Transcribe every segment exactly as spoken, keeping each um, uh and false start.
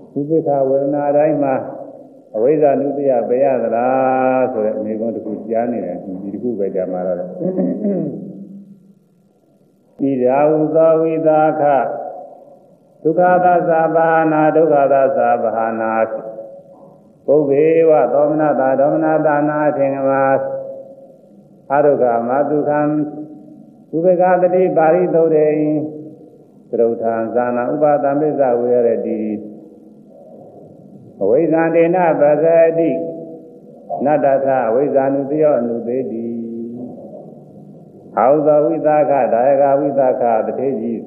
Ubeka Wena Raima, Aweza Nudia Bayadra, so that may go to put Jani and Ibu Bajamara. Idauza Vidaka Dukada Sabana, Dukada Sabana, Obeva, Domina, Domina, Dana, Tingamas, Haruka, Madukam, Ubeka the Bari Dode, Trotan Zana, Uba Damiza, we are ready. Awezandena Bazadi Nadata, Awezanudio, Nubedi. Hauza Vidaka, Daga Vidaka, the Teji.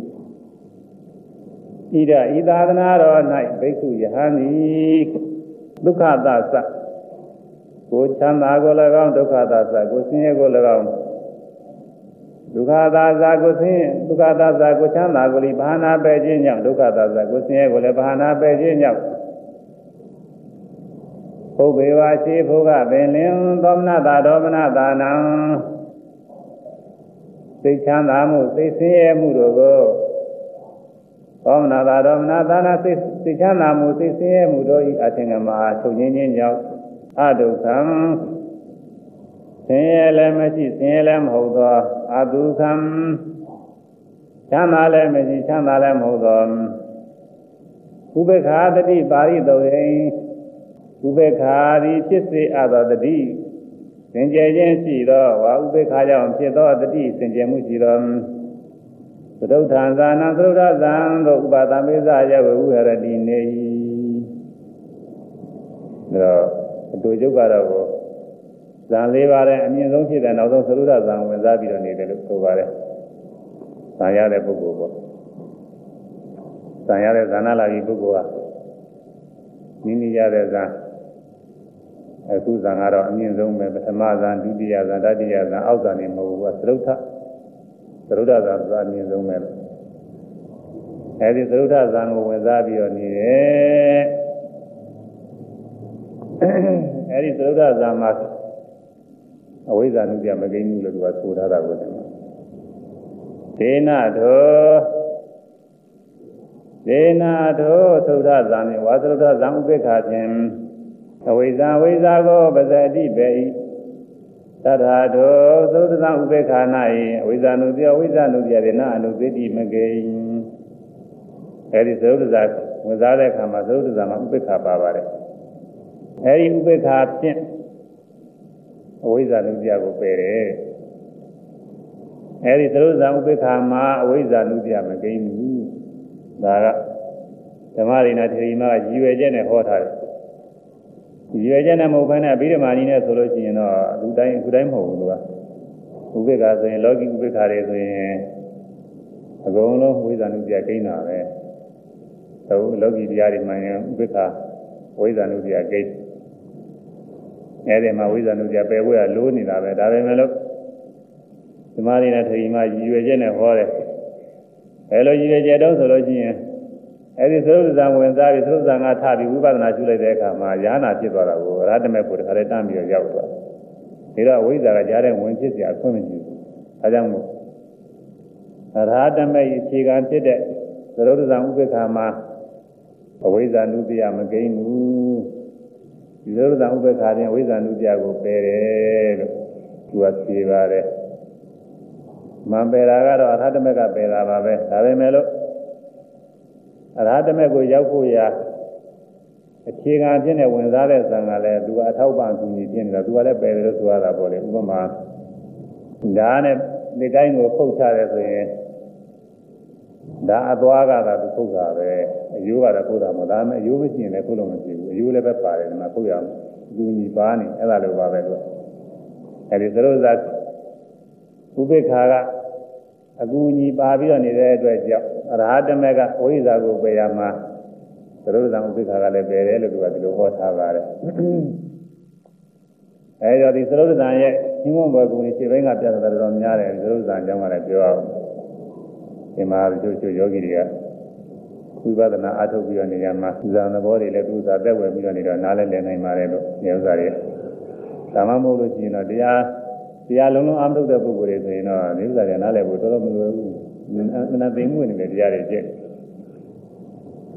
Ida Idadana night, Beku Yahani, Dukadasa. Go Chanda Golagan, Dukadasa, go Sine Golagan. Dukadasa, go Sin, Dukadasa, go Chanda Goli, Bahana Bejinia, Dukadasa, go Sine Golebana Bejinia. Obeva Chifuga, Benin, Domna, Domna, Dana. Sichanamu, Sisi Mudogo. Domna, Domna, Dana, Sichanamu, Sisi Mudo, Atingama, Sunin Yao, Adukam, Sielemachi, Sielem Hodo, Adukam, Chanalemachi, Chanalem Hodom. Ubeka, the Bari, the Ubekari, Chisi, Ada the D. Senjajan Siro, Ubekaja, Piedo, the D, Senjamusiram. The Dotanzana, Zan, the Ubadamiza, who had a D. The Dojugaro. Zan Levare, and you don't see that also Saluda Zan when Zabi needed to Vare. Sayare Bugo. Sayare Zanala Bugua. Nini Yadezan. Kuzangaro, Amazon, Amazon, Dudia, Dadia, Alzani, Sruta, Sruda, Amazon. As is Ruta Zanu with Zabio Nire. As is Ruta Zamas. Away Zanudia Magani was put out with him. Dena do Dena do Suda Zani, was Ruta Zambek. Aweza weza go bazadi bei Tadado Suda Ubekana, Aweza Nudia, Aweza Nudia, and Nudidi Magay. Eri Suda was other Kamazu, Ubeka Babare. Eri Ubeka Pin Aweza Nudia go pere. Eri Suda Ubeka Ma, Aweza Nudia Magay. Dara Tamarina Trima, you again a hotel. Yajana Mokana, Bidamanina Solosino, Udai, Udai Moga, Ubeka, Logi Ubeka, Agono, with Anudia Gana, so Logi Diari Maya, Ubeka, with Anudia Gate. Edema with Anudia Bay, we are alone in our Davemelo. The Marina Trima, Yajana Hore. Hello, Yajado Solosino. As is those that when that is those that are happy, we were not Julia Deca, Mariana Tibara, Radamepur, Haretambia Java. Here are ways that are Jaren when she's a community. Adamu Radame, Chiganted, the road is an Ubekama, away than Nubia Magain, the road is an Ubekari, away than Nubia go pere to a Sivare. Mambera or Hadamega Bela, Davemelo. Radame go Yakuya. A king and dinner when that is an ale, do a tauban to me, dinner, do a better to other body, woman. Dane, the guy no coach as a Da Aduaga that cook are you are a good madame, you will see in a column, you will have a party in Makuya, doing Bani, and I love it. And it's those that Ubekara. Aguni Babi on his head, Radamega, Oizago Bayama, the Rosan Ubika, Bere, to what Havare. As you are the Rosan, he won't work when he ring up just the Rosan and Rosan Jamara Joao. Imar Jojo Yogiria. We were the Atobi on the Yama, Zan the body, let us have that way, we don't need a Nala and Mareno, Yozari. Samamu, you know, they are. The Alano under the book, you know, these are another would nothing winning the Yari.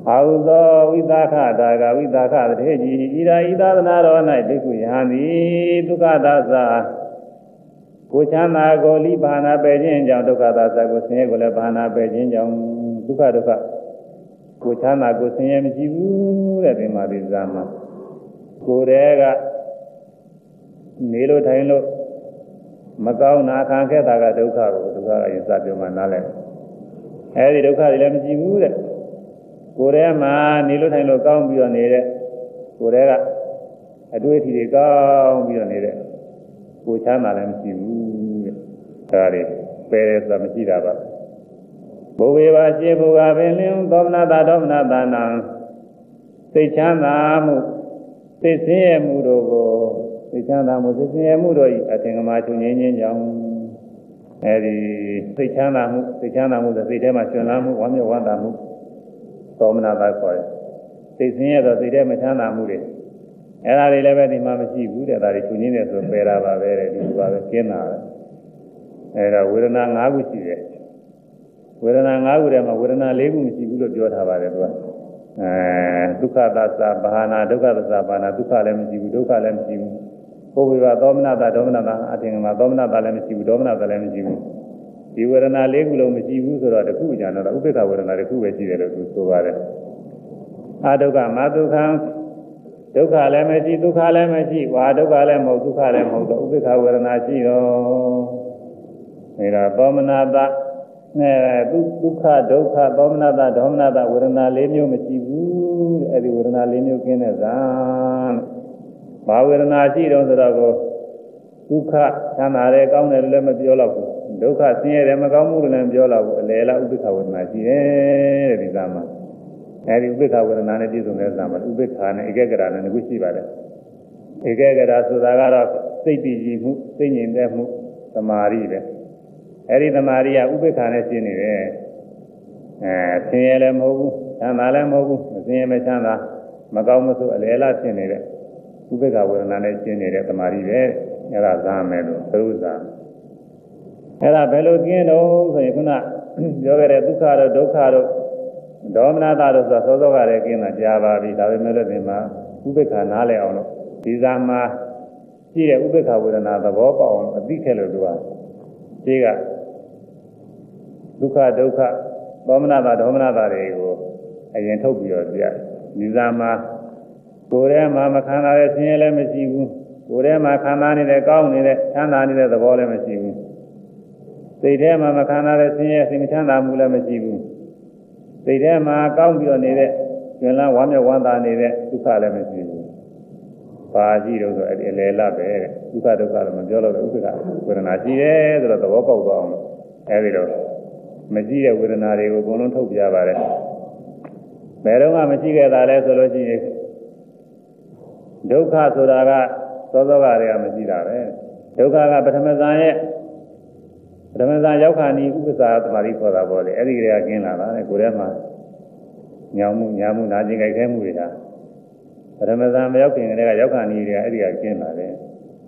အာဟုသောဝိသခတာကဝိသခတထေကြီးဤရာဤသာသနာတော်၌ဘိက္ခုယဟန်သည်ဒုက္ခသစ္စာကိုချမ်းသာကိုလိဘာနာပယ်ခြင်းကြောင့်ဒုက္ခသစ္စာကိုဆင်းရဲကိုလည်းဘာနာပယ်ခြင်းကြောင့်ဒုက္ခဒုက္ခကိုချမ်းသာကိုဆင်းရဲမရှိဘူးတဲ့ဒီမှာဒီဇာမှာကိုယ်တည်းကနေလို့ထိုင်လို့မကောင်းနာခံခဲ့တာကဒုက္ခကိုဒုက္ခအရင်စပြောမှနားလဲအဲဒီဒုက္ခတွေလည်းမရှိဘူးတဲ့ကိုယ်ထဲမှာနေလို့ထိုင်လို့ကောင်းပြီးတော့နေတဲ့ကိုယ်ထဲကအတွေ့အထိတွေကောင်းပြီးတော့နေတဲ့ကိုချမ်းသာလည်းမရှိဘူးတဲ့ဒါတွေပယ်တယ်ဆိုတာမရှိတာပါဘုဝေပါရှိဘုရားပင်လင်းသောမနာတာသောမနာတာနာစိတ်ချမ်းသာမှုစိတ်ဆင်းရဲမှုတို့ကိုစိတ်ချမ်းသာမှုစိတ်ဆင်းရဲမှုတို့၏အထင်ကမာချုပ်ငြိမ်းခြင်းကြောင့်အဲဒီစိတ်ချမ်းသာမှုစိတ်ချမ်းသာမှုဆိုစိတ်ထဲမှာရှင်လန်းမှုဝမ်းမြောက်ဝမ်းသာမှုသောမနာတာခေါ်တယ်စိတ်ဆင်းရဲတော့စိတ်ထဲမချမ်းသာမှုတွေအဲ့ဒါတွေလည်းပဲဒီမှာမရှိဘူးတဲ့ဒါတွေချုပ်ငြိမ်းတယ်ဆိုပယ်တာပါပဲတဲ့ဒီလိုပါပဲကျင်းတာပဲအဲ့ဒါဝေဒနာ၅ခုရှိတယ်ဝေဒနာ၅ခုထဲမှာဝေဒနာ၄ခုမရှိဘူးလို့ပြောထားပါတယ်သူကအဲဒုက္ခသစ္စာဘာနာဒုက္ခသစ္စာဘာနာဒုက္ခလည်းမရှိဘူးဒုက္ခလည်းမရှိဘူးဘုဝေဘာသောမနာတာဒေါမနတာအထင်ကမှာသောမနာတာလည်းမရှိဘူးဒေါမနတာလည်းမရှိဘူးဒီဝေဒနာ၄ခုလုံးမရှိဘူးဆိုတော့တခုကြံတော့ဥပေက္ခဝေဒနာတစ်ခုပဲရှိတယ်လို့သူဆိုပါတယ်အာဒုက္ခမဒုက္ခဒုက္ခလည်းမရှိဒုက္ခလည်းမရှိဝါဒုက္ခလည်းမဟုတ်ဒုက္ခလည်းမဟုတ်တော့ဥပေက္ခဝေဒနာရှိတော့အဲဒါသောမနာတာနဲ့ဒုက္ခဒုက္ခသောမနာတာဒေါမနတာဝေဒနာ၄မျိုးမရှိဘူးတဲ့အဲဒီဝေဒနာ၄မျိုးကင်းတဲ့ဇာဘာဝေဒနာရှိတော့ဆိုတော့ကိုဒုက္ခချမ်းသာတယ်ကောင်းတယ်လည်းမပြောတော့ဘူးဒုက္ခဆင်းရဲတယ်မကောင်းမှုလည်းမပြောတော့ဘူးအလယ်လားဥပိ္ပခဝေဒနာရှိတယ်တဲ့ဒီဇာမှာအဲဒီဥပိ္ပခဝေဒနာနဲ့ပြည့်စုံတဲ့ဇာမှာဥပိ္ပခနဲ့ဧကဂရနဲ့ခုရှိပါတယ်ဧကဂရဆိုတာကတော့စိတ်တည်ကြည်မှုစိတ်ငြိမ်သက်မှုသမာဓိပဲအဲဒီသမာဓိကဥပိ္ပခနဲ့ရှင်းနေတယ်အဲဆင်းရဲလည်းမဟုတ်ဘူးချမ်းသာလည်းမဟုတ်ဘူးမဆင်းရဲမချမ်းသာမကောင်းမဆိုးအလယ်လားရှင်းနေတဲ့ဥပိ္ပခဝေဒနာနဲ့ရှင်းနေတဲ့သမာဓိပဲအဲ့ဒါဇာမယ်လို့သုဇာအဲ့ဒါဘယ်လိုကျင်းတော့ဆိုရင်ခုနပြောခဲ့တဲ့ဒုက္ခတို့ဒုက္ခတို့ဒေါမနတာတို့ဆိုသောသောကလည်းကျင်းတာကြားပါပြီဒါပေမဲ့လည်းဒီမှာဥပိ္ပခနားလည်အောင်လို့ဒီဇာမှာရှိတဲ့ဥပိ္ပခဝေဒနာသဘောပေါက်အောင်အသိခဲ့လို့သူကဒီကဒုက္ခဒုက္ခဒေါမနတာဒေါမနတာတွေကိုအရင်ထုတ်ပြီးတော့ပြဒီဇာမှာကိုယ်ထဲမှာမခံစားရဆင်းရဲလည်းမရှိဘူးကိုယ်ထဲမှာခံစားနေတဲ့ကောင်းနေတဲ့ချမ်းသာနေတဲ့သဘောလည်းမရှိဘူးစိတ်ထဲမှာမခံစားရဆင်းရဲစိတ်မချမ်းသာမှုလည်းမရှိဘူးစိတ်ထဲမှာကောင်းပြီးတော့နေတဲ့ကျွမ်းလန်းဝမ်းမြောက်ဝမ်းသာနေတဲ့ဒုက္ခလည်းမရှိဘူးပါရှိတော့ဆိုအဲ့ဒီအလယ်လပဲတဲ့ဒုက္ခဒုက္ခလည်းမပြောလို့ဥပ္ပခဝေဒနာရှိတယ်ဆိုတော့သဘောပေါက်သွားအောင်လို့အဲ့ဒီတော့မရှိတဲ့ဝေဒနာတွေကိုအကုန်လုံးထုတ်ပြပါတယ်ဘယ်တော့မှမရှိခဲ့တာလဲဆိုလို့ရှိရင်ဒုက္ခဆိုတာကသောသောကတွေကမရှိတာပဲဒုက္ခကပထမဇန်ရဲ့ပထမဇန်ရောက်ခါနီဥပ္ပစာသမารိခေါ်တာပေါ့လေအဲ့ဒီကလေးကကျင်းလာတာလေကိုယ်ထဲမှာညောင်မှုညာမှုနာကျင်ကြိုက်ခဲမှုတွေဟာပထမဇန်မရောက်ခင်ကလေးကရောက်ခါနီတွေကအဲ့ဒီကကျင်းလာတယ်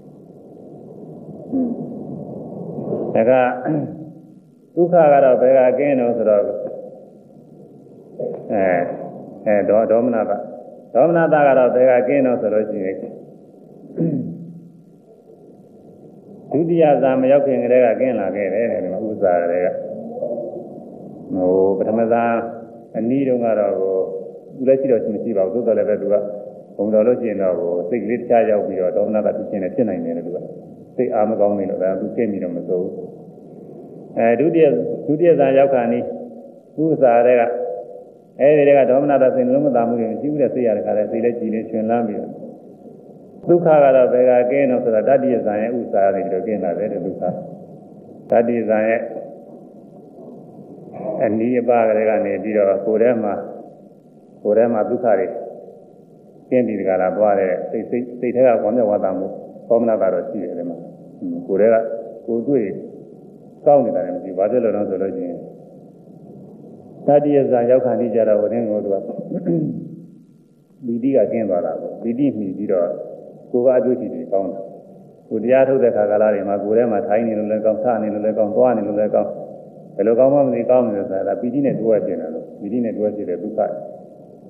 ဒါကဒုက္ခကတော့ဘယ်ကကျင်းတော့ဆိုတော့အဲအဲဒေါဒေါမနတာဒေါမနတာကတော့ဘယ်ကကျင်းတော့ဆိုလို့ရှိရင်ဒုတိယဇာမရောက်ခင်ကလေးကကျင်းလာခဲ့တယ်ဒီမှာဥစ္စာတွေကဟိုပထမဇာအနည်းတုန်းကတော့ဟိုသူလည်းရှိတော့မရှိပါဘူးသို့တော်လည်းပဲသူကဘုံတော်လို့ရှိရင်တော့ဟိုစိတ်ကလေးတစ်ခြားရောက်ပြီးတော့ဒေါမနတာဖြစ်ခြင်းနဲ့ဖြစ်နိုင်တယ်လို့သူကစိတ်အားမကောင်းနေလို့ဒါသူသိမိတော့မစိုးဘူးအဲဒုတိယဒုတိယဇာရောက်ခါနီဥစ္စာတွေကအဲဒီတွေကဒေါမနတာစိတ်လုံးမသာမှုတွေမရှိဘူးတဲ့စိတ်ရတဲ့ခါလဲစိတ်လည်းကြည်နေရှင်လန်းပြီးတော့ဒုက္ခကတော့ဘယ်ကကင်းတော့ဆိုတာတတ္တိယဇာရဲ့ဥစ္စာတွေတော့ကင်းလာတယ်ဒုက္ခတတ္တိယဇာရဲ့အနည်းအပါးတွေကနေပြီးတော့ကိုယ်ထဲမှာကိုယ်ထဲမှာဒုက္ခတွေကျင်းပြီးတကလားသွားတဲ့စိတ်စိတ်စိတ်ထဲကဝမ်းမြောက်ဝမ်းသာမှုသောမနာကတော့ရှိတယ်ဒီမှာကိုယ်ထဲကကိုယ်တွေ့ကောင်းနေတာလည်းမရှိဘာဖြစ်လို့လဲဆိုလို့ချင်းတတိယဇာရောက်ခါနေကြတော့ဝင်းကိုသူကပီတိကကျင်းသွားတာပေါ့ပီတိမှီပြီးတော့ကိုယ်ကအတွေ့အထိတွေကောင်းတယ်ကိုတရားထုတ်တဲ့ခါကာလတွေမှာကိုယ်ထဲမှာထိုင်နေလို့လည်းကောင်းစားနေလို့လည်းကောင်းသွားနေလို့လည်းကောင်းဘယ်လိုကောင်းမှမသိကောင်းနေတယ်ဆိုတာပီတိနဲ့တွဲကျင်တယ်လို့ပီတိနဲ့တွဲကျင်တဲ့ဒုက္ခ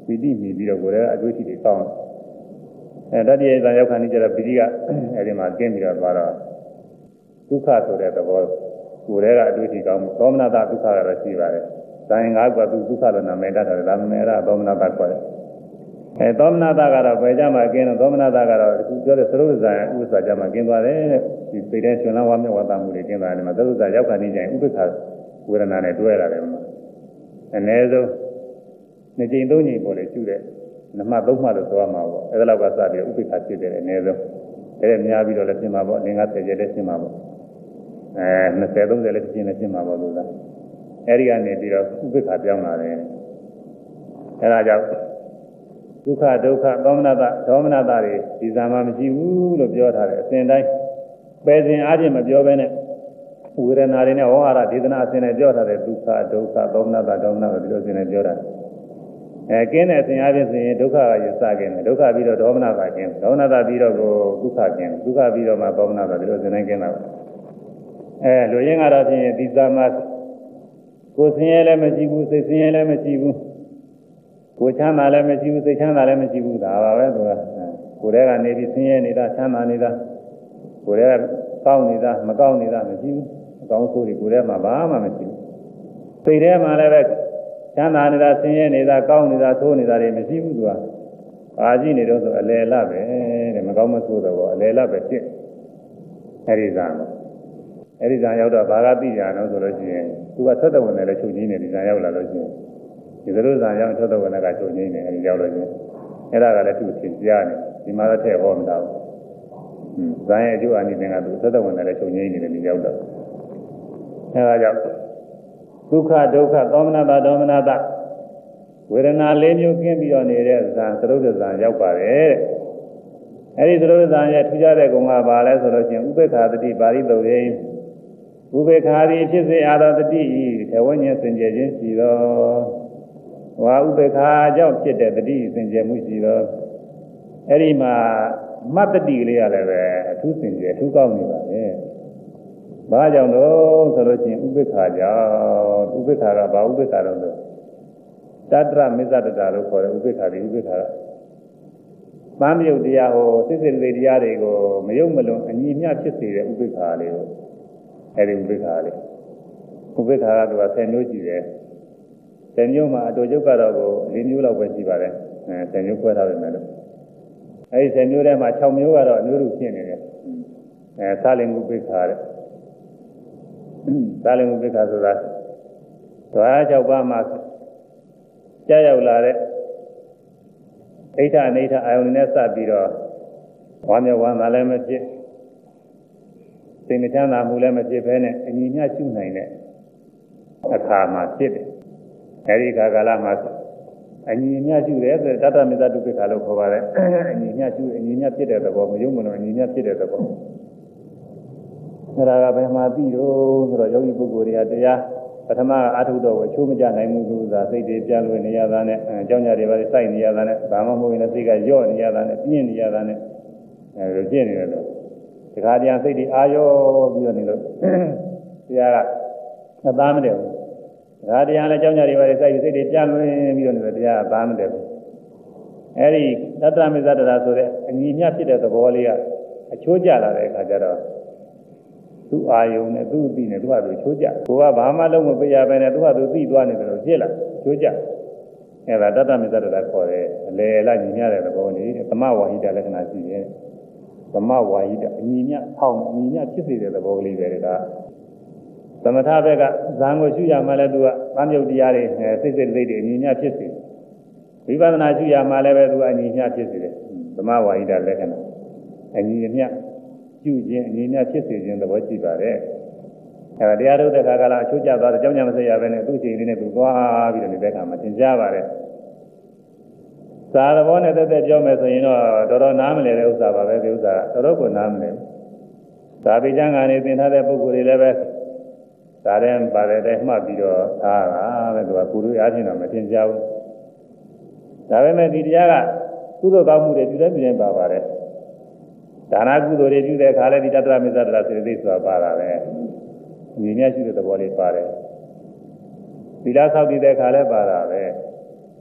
ပီတိမြည်ပြီးတော့ကိုယ်လည်းအတွေ့အထိတွေကောင်းအဲတတိယဇာရောက်ခါနေကြတော့ပီတိကအဲဒီမှာကျင်းပြီးတော့သွားတော့ဒုက္ခဆိုတဲ့သဘောကိုယ်လည်းကအတွေ့အထိကောင်းမှုသောမနတဒုက္ခကတော့ရှိပါတယ်ဇာရင်ငါးကသူဒုက္ခလို့နာမည်တတ်တယ်ဒါမှမဟုတ်အဲ့ဒါသောမနတခေါ်တယ်အဲသောမနတကတော့ဘယ်ကြမှာကျင်းတော့သောမနတကတော့အခုပြောတဲ့သရုပ်ဇာဥစ္စာကြမှာကျင်းသွားတယ်ဒီစိတ်ထဲရှင်လန်းဝါမျက်ဝါသမှုတွေကျင်းသွားတယ်မှာသရုပ်ဇာရောက်ခါနေကြရင်ဥပ္ပခါဝေဒနာနဲ့တွဲရတယ်မှာအနည်းဆုံးနှစ်ကြိမ်သုံးကြိမ်ပေါ်လေကျူတဲ့နမသုံးမှလို့ဆိုရမှာပေါ့အဲ့ဒါလောက်ကစပြီးဥပ္ပခါဖြစ်တယ်အနည်းဆုံးအဲ့ဒါများပြီးတော့လည်းပြင်မှာပေါ့အင်္ဂါဆယ်ကျလည်းပြင်မှာပေါ့အဲနှစ်ဆယ်သုံးဆယ်လည်းပြင်လည်းပြင်မှာပေါ့လို့လားအဲ့ဒီကနေပြီးတော့ဥပ္ပခါပြောင်းလာတယ်အဲ့ဒါကြောင့်ဒုက္ခဒုက္ခသောမနတဒေါမနတတွေဒီဇာမမရှိဘူးလို့ပြောထားတယ်အစဉ်တိုင်းပယ်စဉ်အားဖြင့်မပြောဘဲနဲ့ဝေဒနာတွေနဲ့ဝါဟာရဒေသနာအစဉ်နဲ့ပြောထားတယ်ဒုက္ခဒုက္ခသောမနတဒေါမနတဒီလိုအစဉ်နဲ့ပြောတာအဲကင်းတဲ့အစဉ်အားဖြင့်ဆိုရင်ဒုက္ခကရစကင်းတယ်ဒုက္ခပြီးတော့ဒေါမနတကင်းဒေါမနတပြီးတော့ကိုဒုက္ခကင်းဒုက္ခပြီးတော့မှသောမနတဒီလိုအစဉ်နဲ့ကင်းတာအဲလူရင်းကတော့ဖြင့်ဒီဇာမကိုယ်ဆင်းရဲလည်းမရှိဘူးစိတ်ဆင်းရဲလည်းမရှိဘူးကိုယ်ချမ်းသာလည်းမရှိဘူးစိတ်ချမ်းသာလည်းမရှိဘူးဒါပါပဲသူကကိုယ်တည်းကနေပြီးဆင်းရဲနေတာချမ်းသာနေတာကိုယ်တည်းကကောင်းနေတာမကောင်းနေတာမရှိဘူးအကောင်းဆိုးတွေကိုယ်တည်းမှာဘာမှမရှိဘူးစိတ်ထဲမှာလည်းပဲချမ်းသာနေတာဆင်းရဲနေတာကောင်းနေတာဆိုးနေတာတွေမရှိဘူးသူကဘာကြည့်နေတော့ဆိုအလယ်လပဲတဲ့မကောင်းမဆိုးတော့အလယ်လပဲဖြစ်အဲဒီဇာတ်အဲဒီဇာရောက်တော့ဘာကသိကြအောင်ဆိုလို့ရှိရင်သူကသက်တော်ဝင်တယ်လည်းချုပ်ကြီးနေဒီဇာရောက်လာလို့ရှိရင်ဒီလိုဇာရောက်သက်တော်ဝင်တဲ့ကချုပ်ကြီးနေအဲဒီရောက်လို့ရှိရင်အဲ့ဒါကလည်းသူ့သင်ကြားနေဒီမှာတော့ထည့်ဟောမတာဘူးဇာရဲ့အကျိုးအနိသင်ကသူသက်တော်ဝင်တယ်လည်းချုပ်ကြီးနေတယ်ဒီရောက်တော့အဲဒါကြောင့်ဒုက္ခဒုက္ခသောမနတဒေါမနတဝေဒနာလေးမျိုးကင်းပြီးတော့နေတဲ့ဇာသရုပ်ဇာရောက်ပါတယ်အဲဒီသရုပ်ဇာရဲ့ထူးခြားတဲ့ကုံကဘာလဲဆိုလို့ရှိရင်ဥပေက္ခာတတိပါဠိတော်ရေးဥပေက္ခာသည်ဖြစ်စေအာရတတိထဝဉ္ဉ္စင်ကြယ်ခြင်းရှိသောဝါဥပေက္ခာကြောင့်ဖြစ်တဲ့တတိစင်ကြယ်မှုရှိသောအဲ့ဒီမှာမတ္တတိလေးရလည်းပဲအထူးစင်ကြယ်အထူးကောင်းနေပါလေ။ဘာကြောင့်လို့ဆိုလို့ရှိရင်ဥပေက္ခာကြောင့်ဥပေက္ခာကဘာဥပေက္ခာတော့ဆိုတတ္တရမစ္ဆတတာလို့ခေါ်တယ်ဥပေက္ခာဒီဥပေက္ခာကသံမြုပ်တရားဟောစိတ်စိတ်လေးတရားတွေကိုမယုံမလွန်အညီမျှဖြစ်စေတဲ့ဥပေက္ခာလေးကိုအဲဒီဥပေက္ခာလေးဥပေက္ခာကသူကဆယ်မျိုးရှိတယ်ဆယ်မျိုးမှာအတူချုပ်ကတော့ကို၄မျိုးလောက်ပဲရှိပါတယ်အဲဆယ်မျိုးခွဲထားပြီမယ်လို့အဲဒီဆယ်မျိုးထဲမှာ၆မျိုးကတော့အမျိုးလူဖြစ်နေတယ်အဲသာလင်ဥပေက္ခာတဲ့သာလင်ဥပေက္ခာဆိုတာဓဝါ၆ပါးမှာကြာရောက်လာတဲ့အိဋ္ဌအနိဋ္ဌအာယုန်နဲ့စပ်ပြီးတော့ဝါမျက်ဝါသာလည်းမဖြစ်စိတ်မချမ်းသာမှုလည်းမဖြစ်ဘဲနဲ့အညီမျှရှုနိုင်တဲ့အခါမှာဖြစ်တယ်အဲဒီခါကာလမှာအညီမျှရှုတယ်ဆိုတတ္တမေတ္တတုပ္ပခါလို့ခေါ်ပါတယ်အညီမျှရှုအညီမျှဖြစ်တဲ့သဘောမယုံမလို့အညီမျှဖြစ်တဲ့သဘောအဲဒါကဘယ်မှာပြီးတော့ဆိုတော့ယောဂီပုဂ္ဂိုလ်တွေကတရားပထမအာထုတော်ကိုအချိုးမကျနိုင်မှုကစိတ်တွေပြန်လို့နေရတာနဲ့အကြောင်းကြတွေပါစိုက်နေရတာနဲ့ဘာမှမဟုတ်ရင်စိတ်ကညော့နေရတာနဲ့ပြင်းနေရတာနဲ့အဲလိုပြင်းနေတယ်လို့ဒီခါတရားစိတ်တွေအာရောပြီးတော့နေလို့တရားကအသားမတည့်ဘူးဒါတရားလည်းအကြောင်းကြတွေပါစိုက်ပြီးစိတ်တွေပြန်လို့ပြီးတော့နေတယ်တရားအသားမတည့်ဘူးအဲဒီတတ္တမေဇတရာဆိုတဲ့အညီမျှဖြစ်တဲ့သဘောလေးကအချိုးကျလာတဲ့အခါကျတော့သူ့အာယုံနဲ့သူ့အသိနဲ့သူ့ဟာသူချိုးကြကိုကဘာမှလုံးမပြရပဲနဲ့သူ့ဟာသူသိသွားနေတယ်လို့ဖြစ်လာချိုးကြအဲဒါတတ္တမေဇတရာခေါ်တယ်အလေလာညီမျှတဲ့သဘောလေးသမဝါဟိတလက္ခဏာရှိတယ်သမဝါဟိတအညီမျှဖောင်းအညီမျှဖြစ်စေတဲ့သဘောကလေးပဲဒါသမထဘက်ကဇာန်ကိုရှုရမှလည်းသူကသံယုတ်တရားတွေစိတ်စိတ်စိတ်တွေအညီမျှဖြစ်စေဝိပဿနာရှုရမှလည်းပဲသူကအညီမျှဖြစ်စေတယ်သမဝါဟိတလက္ခဏာအညီမျှကျူခြင်းအငြင်းများဖြစ်စေခြင်းသဘောရှိပါတယ်။အဲဒါတရားထုတ်တဲ့ခါကလာအချိုးကျသွားတော့ကြောင်းကြမစရပဲနဲ့သူ့ချိန်လေးနဲ့သူသွားပြီးတော့နေတဲ့အခါမှာသင်ကြားပါတယ်။သာသဘောနဲ့တက်တက်ပြောမယ်ဆိုရင်တော့တော်တော်နားမလည်တဲ့ဥစ္စာပါပဲဒီဥစ္စာတော်တော်ကိုနားမလည်။သာပိကျမ်းကနေသင်ထားတဲ့ပုဂ္ဂိုလ်တွေလည်းပဲသာတဲ့ပါတဲ့တိုင်မှတ်ပြီးတော့သားတာပဲသူကကုလို့အားဖြင့်တော့မသင်ကြားဘူး။ဒါပေမဲ့ဒီတရားကကုသိုလ်ကောင်းမှုတွေပြုတဲ့ပြုနေပါပါတယ်။ဒါနကုသိုလ်တွေပြုတဲ့အခါလည်းဒီတတ္တရမေဇတရာစေတိဆိုတာပါတာပဲညီမြရှိတဲ့သဘောလေးပါတယ်သီလဆောက်တည်တဲ့အခါလည်းပါတာပဲ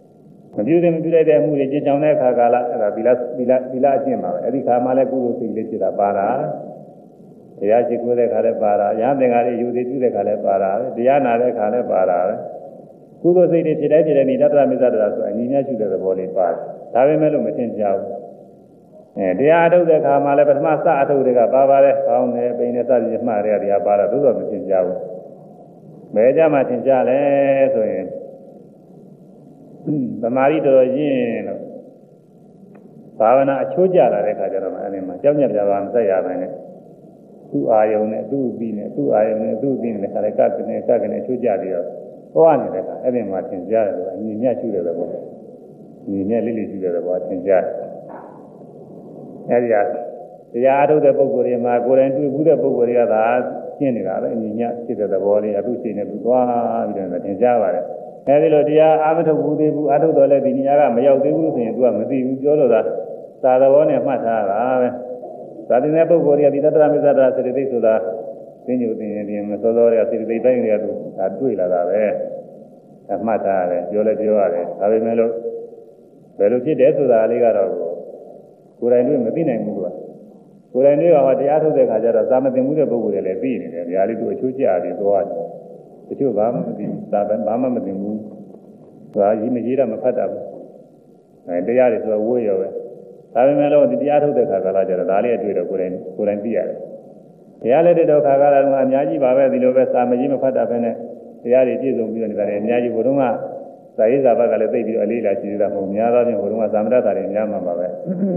မပြုသေးမပြုလိုက်တဲ့အမှုတွေကြင်ကြောင်တဲ့အခါကာလအဲ့ဒါသီလသီလသီလအကျင့်ပါပဲအဲ့ဒီခါမှလည်းကုသိုလ်စိတ်လေးဖြစ်တာပါတာတရားရှိခိုးတဲ့ခါလည်းပါတာရဟန်းသင်္ဃာတွေယူသေးပြုတဲ့ခါလည်းပါတာပဲတရားနာတဲ့ခါလည်းပါတာပဲကုသိုလ်စိတ်တွေဖြစ်တဲ့ဖြစ်တဲ့နိတ္တရမစ္ဆဒရာဆိုအညီများရှိတဲ့သဘောလေးပါတယ်ဒါပေမဲ့လို့မသင်ကြဘူးအဲတရားအထုတ်တဲ့ခါမှလည်းပထမစအထုတ်တွေကပါပါတယ်ကောင်းတယ်ပိန်နဲ့စသည်မှတွေကတရားပါတာသို့တော်မသင်ကြဘူးဘယ်ကြမှာသင်ကြလဲဆိုရင်သမာဓိတော်တော်ရင်းလို့ဘာဝနာအချိုးကျလာတဲ့ခါကျတော့မှအဲဒီမှာကြောက်ညက်ကြပါမဆက်ရနိုင်နဲ့သူ့အာယုံနဲ့သူ့အပြီးနဲ့သူ့အာယုံနဲ့သူ့အပြီးနဲ့ခါလည်းကပ်ကနေကပ်ကနေအချိုးကျပြီးတော့ဟောနေတဲ့အခါအဲ့ဒီမှာသင်ကြားတယ်လို့အညီမြတ်ရှိတယ်လို့ပေါ့ညီမြတ်လေးလေးရှိတယ်လို့ပေါ့သင်ကြားအဲ့ဒီဟာတရားအထုတ်တဲ့ပုဂ္ဂိုလ်တွေမှာကိုယ်တိုင်တွေ့ဘူးတဲ့ပုဂ္ဂိုလ်တွေကသာရှင်းနေတာပဲအညီမြတ်ဖြစ်တဲ့သဘောလေးအခုချိန်နဲ့သူသွားပြီးတော့သင်ကြားပါတယ်အဲဒီလိုတရားအာမထုတ်ဘူးသေးဘူးအာထုတ်တော်လည်းဒီနေရာကမရောက်သေးဘူးဆိုရင်သူကမသိဘူးပြောလို့သာသာသဘောနဲ့မှတ်ထားတာပဲသာတင်တဲ့ပုဂ္ဂိုလ်တွေကဒီတတ္တရမစ္ဆဒရာစေတသိက်ဆိုတာသိညိုသိရင်ဒီမစောစောတွေကစေတသိက်တိုင်းတွေကသူဒါတွေ့လာတာပဲအမှတ်ထားရတယ်ပြောလည်းပြောရတယ်ဒါပေမဲ့လို့ဘယ်လိုဖြစ်တယ်ဆိုတာလေးကတော့ကိုယ်တိုင်တွေ့မသိနိုင်ဘူးကွာကိုယ်တိုင်တွေ့တော့တရားထုတ်တဲ့ခါကျတော့သာမသိမှုတဲ့ပုဂ္ဂိုလ်တွေလည်းသိနေတယ်ဒါလေးသူအချိုးကျပြီးသွားတယ်တချို့ဘာမှမသိဘူးသာဘာမှမသိဘူးသွားကြီးမကြီးတာမဖတ်တာဘူးအဲတရားတွေဆိုတော့ဝိုးရောပဲဒါပေမဲ့လို့ဒီတရားထုတ်တဲ့ခါကလာကျတော့ဒါလေးအတွေ့တော့ကိုယ်တိုင်ကိုယ်တိုင်သိရတယ်တရားလက်တဲ့တော့ခါကလာတော့အများကြီးပါပဲဒီလိုပဲသာမကြီးမဖတ်တာပဲနဲ့တရားတွေပြည့်စုံပြီးတော့နေတာလည်းအများကြီးဘုရုံးကသာရေးစာဘက်ကလည်းသိပြီးတော့အလေးလာရှိနေတာမဟုတ်များသောဖြင့်ဘုရုံးကသာမတ္တတာတွေများမှာပါပဲ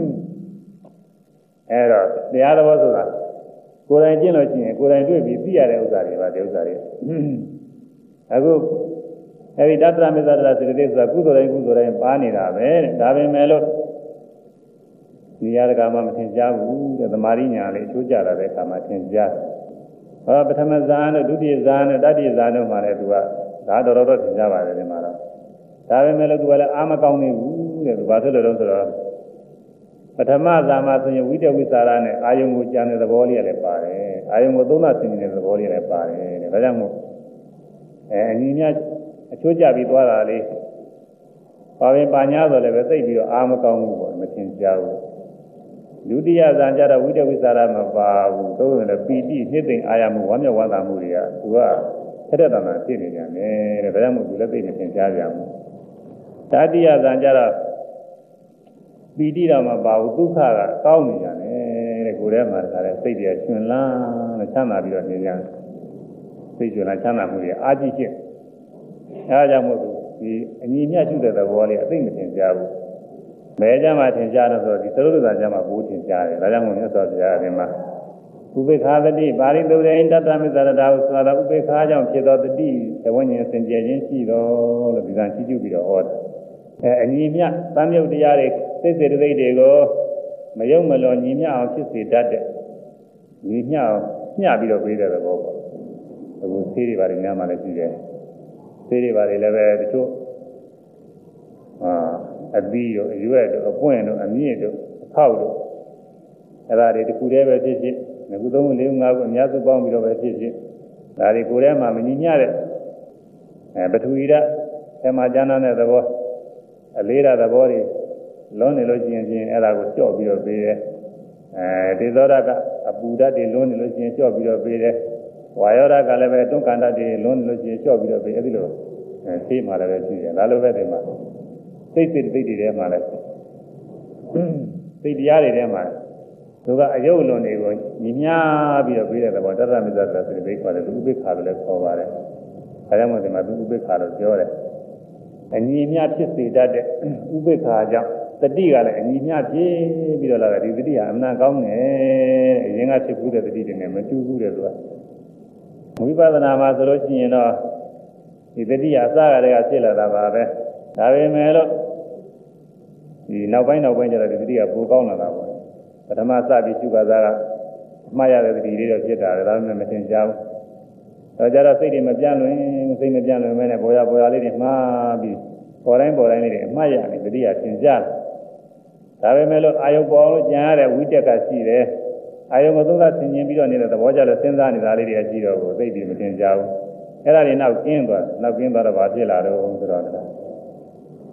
အဲတော့တရားတော်ဆိုတာကိုယ်တိုင်ကျင့်လို့ရှိရင်ကိုယ်တိုင်တွေ့ပြီးသိရတဲ့ဥစ္စာတွေပါဒီဥစ္စာတွေအခုအဲဒီတတ္တရမေတ္တာစေတသိက်ဆိုတာကုသိုလ်တိုင်းကုသိုလ်တိုင်းပါနေတာပဲဒါပေမဲ့လို့နေရာတကာမှမသင်ကြားဘူးတဲ့သမာဓိညာလေးအကျိုးကြလာတဲ့အခါမှာသင်ကြားဟောပထမဇာန်နဲ့ဒုတိယဇာန်နဲ့တတိယဇာန်တို့မှလည်းသူကဒါတော်တော်သင်ကြားပါတယ်ဒီမှာတော့ဒါပေမဲ့လို့သူကလည်းအာမကောင်းနေဘူးတဲ့သူဘာဖြစ်လို့လဲဆိုတော့ပထမဇာန်မှာဆိုရင်ဝိတဝိသရာနဲ့အာယုံကိုကြံတဲ့သဘောလေးလည်းပါတယ်အာယုံကိုသုံးသဆင်နေတဲ့သဘောလေးလည်းပါတယ်တဲ့ဒါကြောင့်မို့အဲအညီများအချိုးကျပြီးသွားတာလေးပါပင်ပါညာဆိုလည်းပဲသိပြီးတော့အာမကောင်းဘူးပေါ့မသင်ကြားဘူးဒုတိယဇာန်ကြတော့ဝိတဝိသရာမပါဘူးသို့ရင်လည်းပီတိနှစ်သိမ့်အာရမှုဝမ်းမြောက်ဝမ်းသာမှုတွေကသူကထက်တဲ့တဏ္ဍာဖြစ်နေကြတယ်တဲ့ဒါကြောင့်မို့သူလည်းသိနေသင်ကြားကြမှုတတိယဇာန်ကြတော့ပီတိတော့မပါဘူးဒုက္ခကကောင်းနေကြတယ်တဲ့ကိုယ်ထဲမှာတခါလဲစိတ်တွေရှင်လန်းနဲ့ချမ်းသာပြီးတော့နေကြတယ်စိတ်ရှင်လန်းချမ်းသာမှုတွေအာကြည့်ဖြစ်အဲဒါကြောင့်မို့သူဒီအညီမြတ်ရှိတဲ့သဘောလေးအသိမသင်ကြားဘူးဘယ်ကြမှာသင်ကြားလို့ဆိုတော့ဒီသရုပ်သာကြမှာဘိုးသင်ကြားတယ်ဒါကြောင့်မို့မြတ်စွာဘုရားရှင်မှာဥပေက္ခာတတိပါရိသုရေတတ္တမစ္ဆရတာဟုဆိုတာဥပေက္ခာကြောင့်ဖြစ်သောတတိသဝဉ္ဉ္စင်ကြယ်ခြင်းရှိတော်လို့ဒီကံရှိကျပြီးတော့ဟောတယ်အဲအညီမြတ်သံယုတ်တရားတွေစိတ်စေတသိက်တွေကိုမယုံမလွန်ညီမြအောင်ဖြစ်စေတတ်တဲ့ညီမြအောင်ညှပြီးတော့ပေးတဲ့သဘောပေါ့အခုသေးတွေပါတယ်များမှလည်းရှိတယ်သေးတွေပါတယ်လည်းပဲတချို့အာအသီးတို့အရွက်တို့အပွင့်တို့အမြင့်တို့အခောက်တို့အဲ့ဒါတွေတစ်ခုတည်းပဲဖြစ်ဖြစ်ငခုသုံးခုလေးခုငါးခုအများစုပေါင်းပြီးတော့ပဲဖြစ်ဖြစ်ဒါတွေကိုယ်ထဲမှာမညီမျှတဲ့အဲပထဝီဓာတ်အဲမှာဉာဏ်နဲ့သဘောအလေးဓာတ်သဘောတွေလွန်နေလို့ရှိရင်ချင်းအဲ့ဒါကိုကြော့ပြီးတော့ပေးတယ်အဲဒေသောဓာတ်ကအပူဓာတ်တွေလွန်နေလို့ရှိရင်ကြော့ပြီးတော့ပေးတယ်ဝါယောဓာတ်ကလည်းပဲတွန်းကန်ဓာတ်တွေလွန်နေလို့ရှိရင်ကြော့ပြီးတော့ပေးအဲ့ဒီလိုအဲသိမှလည်းပဲရှိတယ်ဒါလိုပဲဒီမှာစိတ်စိတ်သိတွေထဲမှာလည်းစိတ်တရားတွေထဲမှာသူကအယုတ်လွန်တွေကိုညီမျှပြီးတော့ပြီးတဲ့ဘောတတ္တမစ္ဆဒရာစေတသိက်ခေါ်တယ်သူဥပိ္ပခါလို့လည်းခေါ်ပါတယ်ဒါကြောင့်မို့ဒီမှာသူဥပိ္ပခါလို့ပြောတယ်အညီမျှဖြစ်စေတတ်တဲ့ဥပိ္ပခါကြောင့်တတိကလည်းအညီမျှဖြစ်ပြီးတော့လာတယ်ဒီတတိကအမှန်ကောင်းတယ်အရင်ကဖြစ်ဘူးတဲ့တတိတွေနဲ့မတူဘူးတဲ့သူကဝိပဿနာမှာဆိုလို့ရှိရင်တော့ဒီတတိကအစကတည်းကဖြစ်လာတာပါပဲဒါပေမဲ့လို့ဒီနောက်ပိုင်းနောက်ပိုင်းကျတော့ဒီတတိကပိုကောင်းလာတာပေါ့ပထမစပြီးရှုခါသားကအမှားရတဲ့တတိလေးတော့ဖြစ်တာလေဒါပေမဲ့မသင်ကြားဘူးတော့ကြတော့စိတ်တွေမပြန့်လွင်စိတ်မပြန့်လွင်မဲနဲ့ပေါ်ရပေါ်ရလေးတွေမှားပြီးပေါ်တိုင်းပေါ်တိုင်းလေးတွေအမှားရနေတတိကသင်ကြားဒါပေမဲ့လို့အာယုပေါ်လို့ကြံရတဲ့ဝိတက်ကရှိတယ်အာယုမသုံးသဆင်ခြင်ပြီးတော့နေတဲ့သဘောကြလို့စဉ်းစားနေတာလေးတွေရှိတော့ကိုသိပြီးမသင်ကြားဘူးအဲ့ဒါတွေနောက်ကင်းသွားနောက်ကင်းသွားတော့ဘာဖြစ်လာတော့ဆိုတော့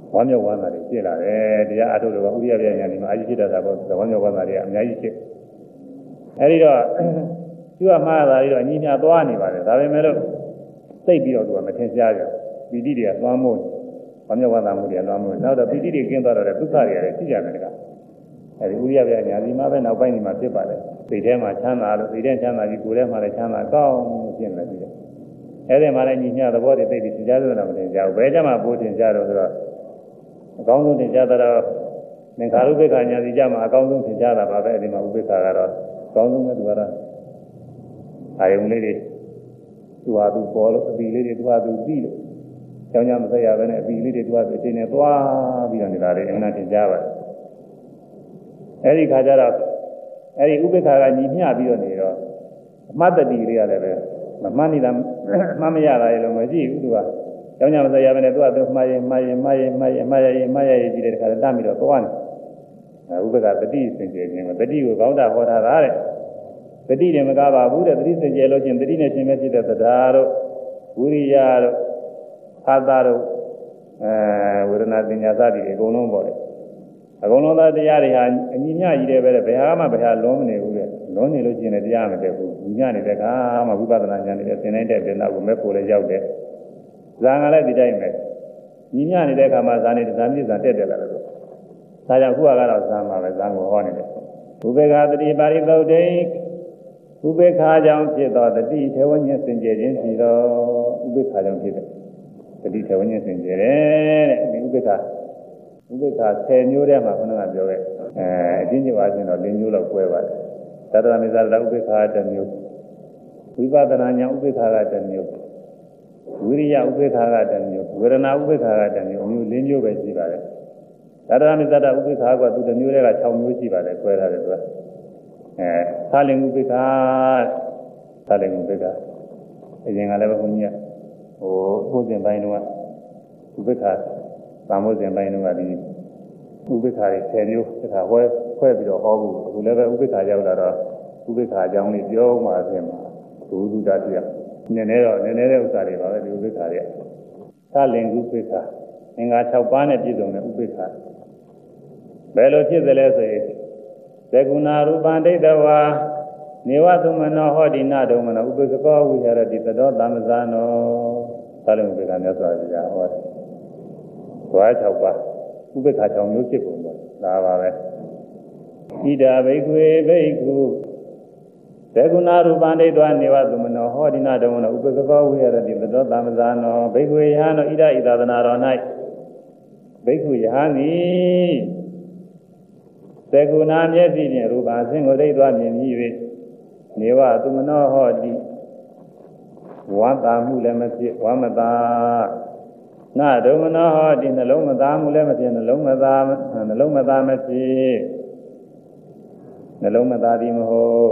ဝမ်းမြောက်ဝမ်းသာတွေဖြစ်လာတယ်တရားအထုတော်ကဥရိယပြညာဒီမှာအကြီးဖြစ်တာကတော့ဝမ်းမြောက်ဝမ်းသာတွေအများကြီးဖြစ်အဲဒီတော့သူကမှားတာပြီးတော့အညီညာသွားနေပါတယ်ဒါပေမဲ့လို့သိပြီးတော့သူကမထင်ရှားကြပီတိတွေကသွားမို့ဝမ်းမြောက်ဝမ်းသာမှုတွေသွားမို့နောက်တော့ပီတိတွေကင်းသွားတော့ဒုက္ခတွေလည်းရှိကြတယ်တကားအဲဒီဥရိယပြညာဒီမှာပဲနောက်ပိုင်းဒီမှာဖြစ်ပါတယ်စိတ်ထဲမှာချမ်းသာလို့စိတ်ထဲချမ်းသာပြီးကိုယ်ထဲမှာလည်းချမ်းသာကောင်းဖြစ်နေတယ်အဲဒီမှာလည်းညီညာသဘောတွေသိပြီးသင်ကြားလို့တော့မတင်ကြဘူးဘယ်ကြမှာပို့တင်ကြတော့ဆိုတော့အကောင်းဆုံးသင်ကြားတော့သင်္ခါရုပ္ပခာညာစီကြမှာအကောင်းဆုံးသင်ကြားတာပါပဲအဲဒီမှာဥပ္ပခာကတော့အကောင်းဆုံးပဲသူကတော့အာယုံလေးတွေသူဟာသူပေါ်လို့အပီလေးတွေသူဟာသူပြီးလို့ကြောင်းကြမဆက်ရဘဲနဲ့အပီလေးတွေသူဟာသူအချိန်နဲ့သွားပြီးတော့နေတာလေအမှန်သင်ကြားပါတယ်အဲဒီခါကျတော့အဲဒီဥပ္ပခာကညီမျှပြီးတော့နေတော့အမှတ်တတိလေးရတယ်ပဲမမှန်နေတာမှန်မရတာရေလို့မရှိဘူးသူကကျောင်းညမဆက်ရမယ်နဲ့သူကသူမှားရင်မှားရင်မှားရင်မှားရင်မှားရင်မှားရင်ကြည့်တဲ့ခါတမ်းပြီးတော့သွားနေဥပ္ပကတတိစင်ကြယ်ခြင်းတတိကိုကောင်းတာဟောထားတာတဲ့တတိတွေမကားပါဘူးတဲ့တတိစင်ကြယ်လို့ချင်းတတိနဲ့ရှင်မဲ့ဖြစ်တဲ့သဒ္ဓါတို့ဝိရိယတို့သာသတို့အဲဝေဒနာပညာစသည်တွေအကုန်လုံးပေါ့လေအကုန်လုံးသောတရားတွေဟာအညီမျှကြီးတယ်ပဲဘယ်ဟာမှဘယ်ဟာလုံးမနေဘူးတဲ့လုံးနေလို့ချင်းလည်းတရားမတတ်ဘူးညီမျှနေတဲ့အခါမှဝိပဿနာဉာဏ်တွေသင်နိုင်တဲ့တဲ့နောက်ကိုမဲ့ဖို့လည်းရောက်တယ်ဇာန်ကလည်းဒီတိုင်းပဲညီမျှနေတဲ့အခါမှာဇာန်နဲ့ဇာန်ပြည့်ဇာန်တက်တယ်လာလို့ဒါကြောင့်ခုကတော့ဇာန်ပါပဲဇာန်ကိုဟောနေတယ်ဥပေက္ခတတိပါရိသုတ်တိဥပေက္ခကြောင့်ဖြစ်သောတတိထေဝညစင်ကြယ်ခြင်းရှိသောဥပေက္ခကြောင့်ဖြစ်တဲ့တတိထေဝညစင်ကြယ်တယ်တဲ့ဒီဥပေက္ခဥပေက္ခဆယ်မျိုးထဲမှာခဏကပြောခဲ့အဲအချင်းချင်းပါချင်းတော့၄မျိုးလောက်꿰ပါတယ်သတ္တရမေဇာတဥပေက္ခတစ်မျိုးဝိပဿနာဉာဏ်ဥပေက္ခကတစ်မျိုးဝိရိယဥပေက္ခကတစ်မျိုးဝေဒနာဥပေက္ခကတစ်မျိုးအမျိုး၄မျိုးပဲရှိပါတယ်သတ္တရမေဇာတဥပေက္ခကသူတစ်မျိုးတည်းက၆မျိုးရှိပါတယ်꿰ထားတယ်သူကအဲသာလင်ဥပေက္ခသာလင်ဥပေက္ခအရင်ကလည်းဘုန်းကြီးကဟိုဘုဇင်ပိုင်းတော့ဥပေက္ခသာမိုးစဉ်ပိုင်းတော့ကဒီဥပေက္ခတွေဆယ်မျိုးတခါဝဲခွဲပြီးတော့ဟောဘူးအခုလည်းပဲဥပေက္ခရောက်လာတော့ဥပေက္ခအကြောင်းလေးပြောမှအပြင်မှာဘုသူတတ်ရနည်းနည်းတော့နည်းနည်းတဲ့ဥစ္စာတွေပါပဲဒီဥပေက္ခတွေသာလင်ဥပေက္ခအင်္ဂါ၆ပါးနဲ့ပြည့်စုံတဲ့ဥပေက္ခဘယ်လိုဖြစ်သလဲဆိုရင်သက္ကုဏရူပံဒိဋ္ဌဝါနေဝသုမနောဟောတိနာဒုံမနောဥပေက္ခကောဝိဟာရတိသတောသမဇာနောသာလင်ဥပေက္ခမြတ်စွာဘုရားဟောတယ်သွား၆ပါးဥပေက္ခ၆မျိုးဖြစ်ပုံပေါ့ဒါပါပဲဣဒာဘိက္ခွေဘိက္ခုသက္ကုဏရူပံဒိဋ္ဌဝါနေဝသုမနောဟောတိနာဒုံမနောဥပေက္ခကောဝိဟာရတိသတောသမဇာနောဘိက္ခွေယဟနောဣဒာဣသဒနာတော်၌ဘိက္ခုယဟန်သည်သက္ကုဏမျက်စိဖြင့်ရူပအစဉ်ကိုဒိဋ္ဌဝါမြင်ပြီး၍နေဝသုမနောဟောတိဝါတာမှုလည်းမဖြစ်ဝါမတာနာဒုမနောဟောတိနှလုံးမသားမှုလည်းမဖြစ်နှလုံးမသားနှလုံးမသားမဖြစ်နှလုံးမသားသည်မဟုတ်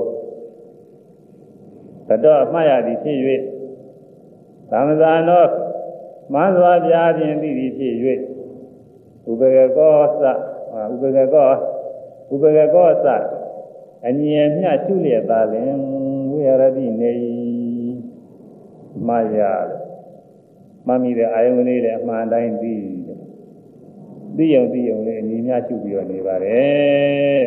တတော်အမှားရသည်ဖြစ်၍သမဇာနောမန်းစွာပြားခြင်းသည်ဖြစ်၍ဥပကေကောသဥပကေကောဥပကေကောသအညီအမျှရှုလျက်သာလင်ဝိရတိနေမာယာမမီတဲ့အာယုန်လေးလည်းအမှန်တိုင်းသိသိယုံသိယုံလေးအညီမျှရှုပြီးတော့နေပါတယ်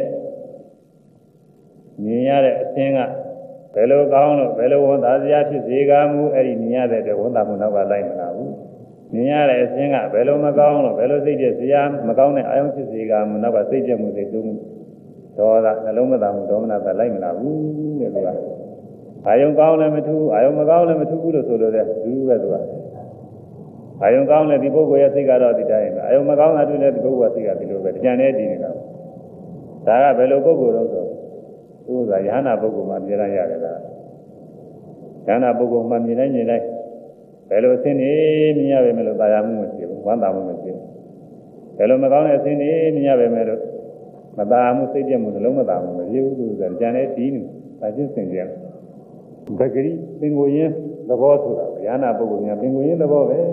မြင်ရတဲ့အသင်းကဘယ်လိုကောင်းလို့ဘယ်လိုဝန်သာစရာဖြစ်စေကမူအဲ့ဒီမြင်ရတဲ့ဝန်သာမှုနောက်ကလိုက်မလာဘူးမြင်ရတဲ့အသင်းကဘယ်လိုမကောင်းလို့ဘယ်လိုစိတ်ပြည့်စရာမကောင်းတဲ့အာယုန်ဖြစ်စေကမူနောက်ကစိတ်ပြည့်မှုတွေတုံးဒေါသနှလုံးမသားမှုဒေါမနတာလိုက်မလာဘူးတဲ့သူကအာယုံကောင်းလည်းမထူးအာယုံမကောင်းလည်းမထူးဘူးလို့ဆိုလို့တဲ့သူပဲသူကအာယုံကောင်းလည်းဒီပုဂ္ဂိုလ်ရဲ့စိတ်ကတော့ဒီတိုင်းပဲအာယုံမကောင်းတာတွေ့လည်းဒီပုဂ္ဂိုလ်ရဲ့စိတ်ကဒီလိုပဲကြံနေတည်နေတာဒါကဘယ်လိုပုဂ္ဂိုလ်တော့ဆိုသူကယဟနာပုဂ္ဂိုလ်မှအမြဲတမ်းရတယ်လားယဟနာပုဂ္ဂိုလ်မှမြင်တိုင်းမြင်တိုင်းဘယ်လိုအသင်းနေမြင်ရပဲမလို့သာယာမှုမရှိဘူးဝမ်းသာမှုမရှိဘူးဘယ်လိုမကောင်းတဲ့အသင်းနေမြင်ရပဲမလို့မသာမှုစိတ်ပြတ်မှုနှလုံးမသာမှုမရှိဘူးသူကကြံနေတည်နေတာချင်းစင်ကြပဂရိပင်ကိုရင်းသဘောဆိုတာဉာဏပုဂ္ဂိုလ်များပင်ကိုရင်းသဘောပဲ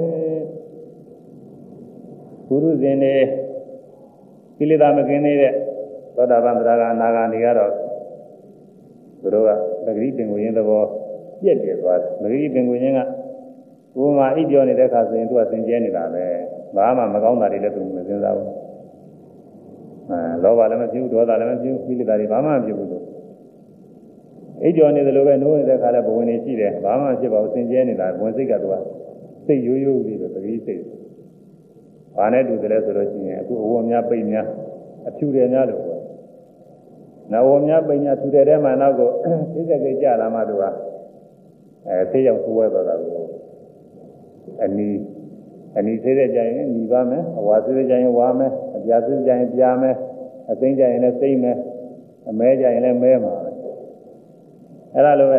ပုရုဇဉ်တွေကိလေသာမကင်းသေးတဲ့သောတာပန်သရဂါအနာဂါတွေကတော့သူတို့ကပဂရိပင်ကိုရင်းသဘောပြည့်တယ်သွားတယ်ပဂရိပင်ကိုရင်းကဥပမာအိပ်ပြောနေတဲ့အခါဆိုရင်သူကသင်ကျဲနေတာပဲဘာမှမကောင်းတာတွေလည်းသူမစဉ်းစားဘူးအဲလောဘလည်းမဖြစ်ဘူးဒေါသလည်းမဖြစ်ဘူးကိလေသာတွေဘာမှမဖြစ်ဘူးသူအိပ်ကျော်နေသလိုပဲနိုးနေတဲ့ခါလည်းဘဝင်နေရှိတယ်ဘာမှမဖြစ်ပါဘူးစင်ကြဲနေတာဝင်စိတ်ကသူကစိတ်ရိုးရိုးလေးပဲပဂိစိတ်ဘာနဲ့တူတယ်လဲဆိုတော့ရှိရင်အခုအဝတ်များပိတ်များအဖြူတယ်များလို့ပဲနဝများပိတ်များဖြူတယ်တဲ့မှနောက်ကိုသိစက်ကြီးကြလာမှသူကအဲဆေးရောက်ဆိုးဝဲသွားတာကိုအနီးအနီးသေးတဲ့ကြရင်ညီပါမယ်အဝါသေးတဲ့ကြရင်ဝါမယ်အပြာသေးတဲ့ကြရင်ပြာမယ်အသိကြရင်လည်းသိမ့်မယ်အမဲကြရင်လည်းမဲမှာပဲအဲ့ဒါလိုပဲ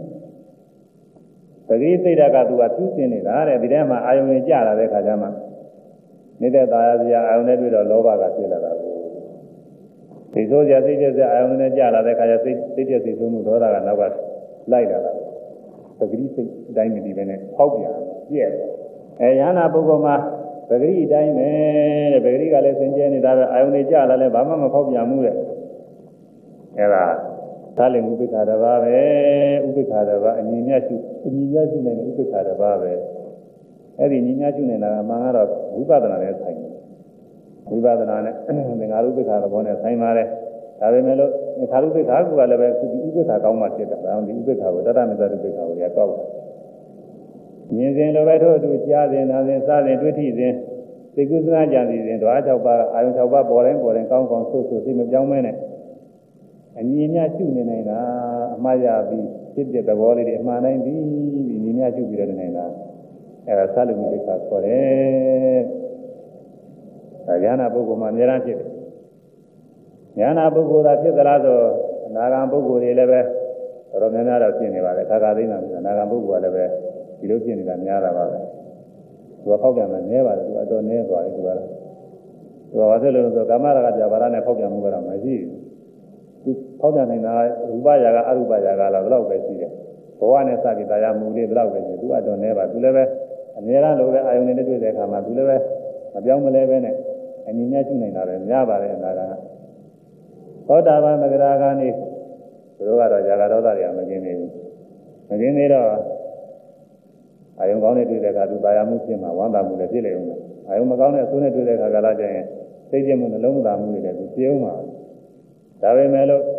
ပဂိစိတ်ဓာတ်ကသူကသူးစင်နေတာတဲ့ဒီထဲမှာအာယုံကြီးကြလာတဲ့ခါကျမှနေတဲ့သာယာစရာအာယုံနဲ့တွေ့တော့လောဘကဖြစ်လာတာကိုသိဆိုးစရာစိတ်ပြည့်စရာအာယုံနဲ့ကြလာတဲ့ခါကျစိတ်စိတ်ပြည့်စိတ်ဆိုးမှုဒေါသကနောက်ကလိုက်လာတာပဂိစိတ်အတိုင်းမဒီပဲနဲ့ဖောက်ပြန်ပြည့်တယ်အဲယန္နာပုဂ္ဂိုလ်မှာပဂိအတိုင်းပဲတဲ့ပဂိကလည်းစင်ကြဲနေတာပဲအာယုန်တွေကြလာလဲဘာမှမဖောက်ပြန်ဘူးတဲ့အဲဒါသာလင်ဥပိ္ပခာတပါးပဲဥပိ္ပခာတပါးအညီမြတ်ရှိအညီမြတ်ရှိနေတဲ့ဥပိ္ပခာတပါးပဲအဲ့ဒီညီမြတ်ရှိနေတာအမှန်ကတော့ဝိပဿနာနဲ့ဆိုင်တယ်ဝိပဿနာနဲ့သင်္ဃာရုပ္ပခာသဘောနဲ့ဆိုင်ပါတယ်ဒါပေမဲ့လို့သင်္ဃာရုပ္ပခာကလည်းပဲသူဒီဥပိ္ပခာကောင်းမှဖြစ်တာဒါအောင်ဒီဥပိ္ပခာကိုတတ္တမဇ္ဇဥပိ္ပခာကိုရကောက်မြင်စဉ်လိုပဲတို့သူကြားစဉ်နာစဉ်စားစဉ်တွေ့ထိစဉ်သိကုသနာကြံစီစဉ်ဓဝါ၆ပါးအာယုံ၆ပါးပေါ်တိုင်းပေါ်တိုင်းကောင်းကောင်းဆိုးဆိုးသိမပြောင်းမဲနဲ့အညီအမျှရှုနေနိုင်တာအမှားရပြီးဖြစ်တဲ့သဘောလေးတွေအမှန်တိုင်းပြီးဒီညီမျှရှုပြီးတော့နေနိုင်တာအဲဒါသာလမှုဒိဋ္ဌာခေါ်တယ်ဒါဉာဏပုဂ္ဂိုလ်မှာအများအားဖြစ်တယ်ဉာဏပုဂ္ဂိုလ်သာဖြစ်သလားဆိုအနာဂံပုဂ္ဂိုလ်တွေလည်းပဲတော်တော်များများတော့ဖြစ်နေပါလေခါခါသိနေတာအနာဂံပုဂ္ဂိုလ်ကလည်းပဲဒီလိုဖြစ်နေတာများတာပါပဲသူကဖောက်ပြန်မှနည်းပါတယ်သူအတော်နည်းသွားတယ်သူကတော့သူကဘာဖြစ်လို့လဲဆိုကာမရာဂပြဘာရနဲ့ဖောက်ပြန်မှုကတော့မရှိဘူးသူဖောက်ပြန်နေတာရူပရာဂအရူပရာဂလားဘယ်လောက်ပဲရှိတယ်ဘဝနဲ့စပြီးတရားမှုလေးဘယ်လောက်ပဲရှိသူအတော်နည်းပါသူလည်းပဲအများအားလို့ပဲအာယုန်နဲ့တွေ့တဲ့အခါမှာသူလည်းပဲမပြောင်းမလဲပဲနဲ့အညီများရှိနေတာပဲများပါတယ်အနာဂါသောတာပန်သဂရဂါနေသူတို့ကတော့ຢာဂရောဓတွေကမกินနေဘူးမกินနေတော့အာယုံကောင်းနဲ့တွေ့တဲ့အခါသူတာယာမှုဖြစ်မှာဝမ်းသာမှုလည်းဖြစ်လေဦးမယ်အာယုံမကောင်းတဲ့အဆိုးနဲ့တွေ့တဲ့အခါကလာကျရင်သိကျမှုနှလုံးမသာမှုတွေလည်းသူဖြစ်ဦးမှာဒါပေမဲ့လို့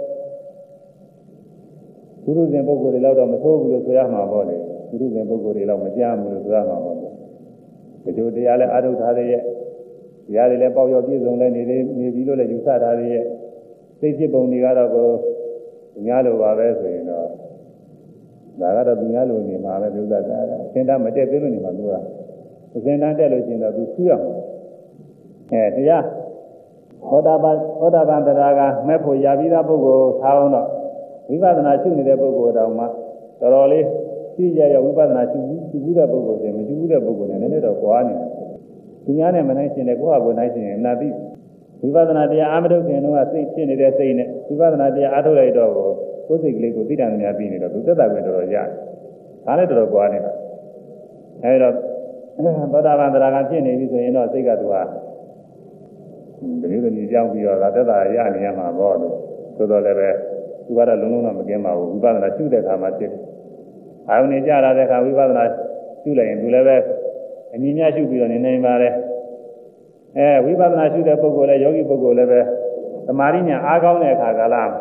ပုရုဇဉ်ပုဂ္ဂိုလ်တွေလောက်တော့မဆိုးဘူးလို့ဆိုရမှာပေါ့လေပုရုဇဉ်ပုဂ္ဂိုလ်တွေလောက်မကြားဘူးလို့ဆိုရမှာပေါ့လေဒီလိုတရားလည်းအာထုထားတဲ့ရဲ့တရားတွေလည်းပေါက်ရောက်ပြည့်စုံလည်းနေနေပြီးလို့လည်းယူဆထားတဲ့ရဲ့သိဖြစ်ပုံတွေကတော့ကိုညားလိုပါပဲဆိုရင်တော့ဒါကတော့သူများလိုနေမှာပဲပြုသတ်တာအစင်တမတက်သေးလို့နေမှာသူကအစင်တတက်လို့ရှိရင်တော့သူဆူရမှာအဲတရားသောတာပန်သောတာပန်တရားကမဲ့ဖို့ရပြီးသားပုဂ္ဂိုလ်ထားအောင်တော့ဝိပဿနာရှုနေတဲ့ပုဂ္ဂိုလ်တောင်မှတော်တော်လေးရှိကြရဝိပဿနာရှုရှုဘူးတဲ့ပုဂ္ဂိုလ်တွေမရှုဘူးတဲ့ပုဂ္ဂိုလ်တွေနည်းနည်းတော့ကွာနေတယ်သူများနဲ့မနိုင်ရှင်တဲ့ကိုယ့်ဟာကိုယ်နိုင်ရှင်ရင်နာသိဝိပဿနာတရားအာမထုတ်ခင်တော့စိတ်ဖြစ်နေတဲ့စိတ်နဲ့ဝိပဿနာတရားအားထုတ်လိုက်တော့ကိုယ်စိတ်ကလေးကိုသိတတ်နေပြီးနေတော့သူသက်သာခွင့်တော်တော်ရတယ်။ဒါလည်းတော်တော်ကွာနေတာ။အဲဒီတော့သောတာပန်တရားကဖြစ်နေပြီဆိုရင်တော့စိတ်ကသူဟာဒီလိုလိုကြောက်ပြီးတော့သက်သာရနေရမှာပေါ့လို့ဆိုတော့လည်းပဲသူကတော့လုံးလုံးတော့မကင်းပါဘူးဝိပဿနာရှုတဲ့အခါမှာဖြစ်တယ်။အာရုံနဲ့ကြာလာတဲ့အခါဝိပဿနာရှုလိုက်ရင်သူလည်းပဲအညီမျှရှုပြီးတော့နေနိုင်ပါတယ်။အဲဝိပဿနာရှုတဲ့ပုဂ္ဂိုလ်လည်းယောဂီပုဂ္ဂိုလ်လည်းပဲသမာဓိညာအားကောင်းတဲ့အခါကလား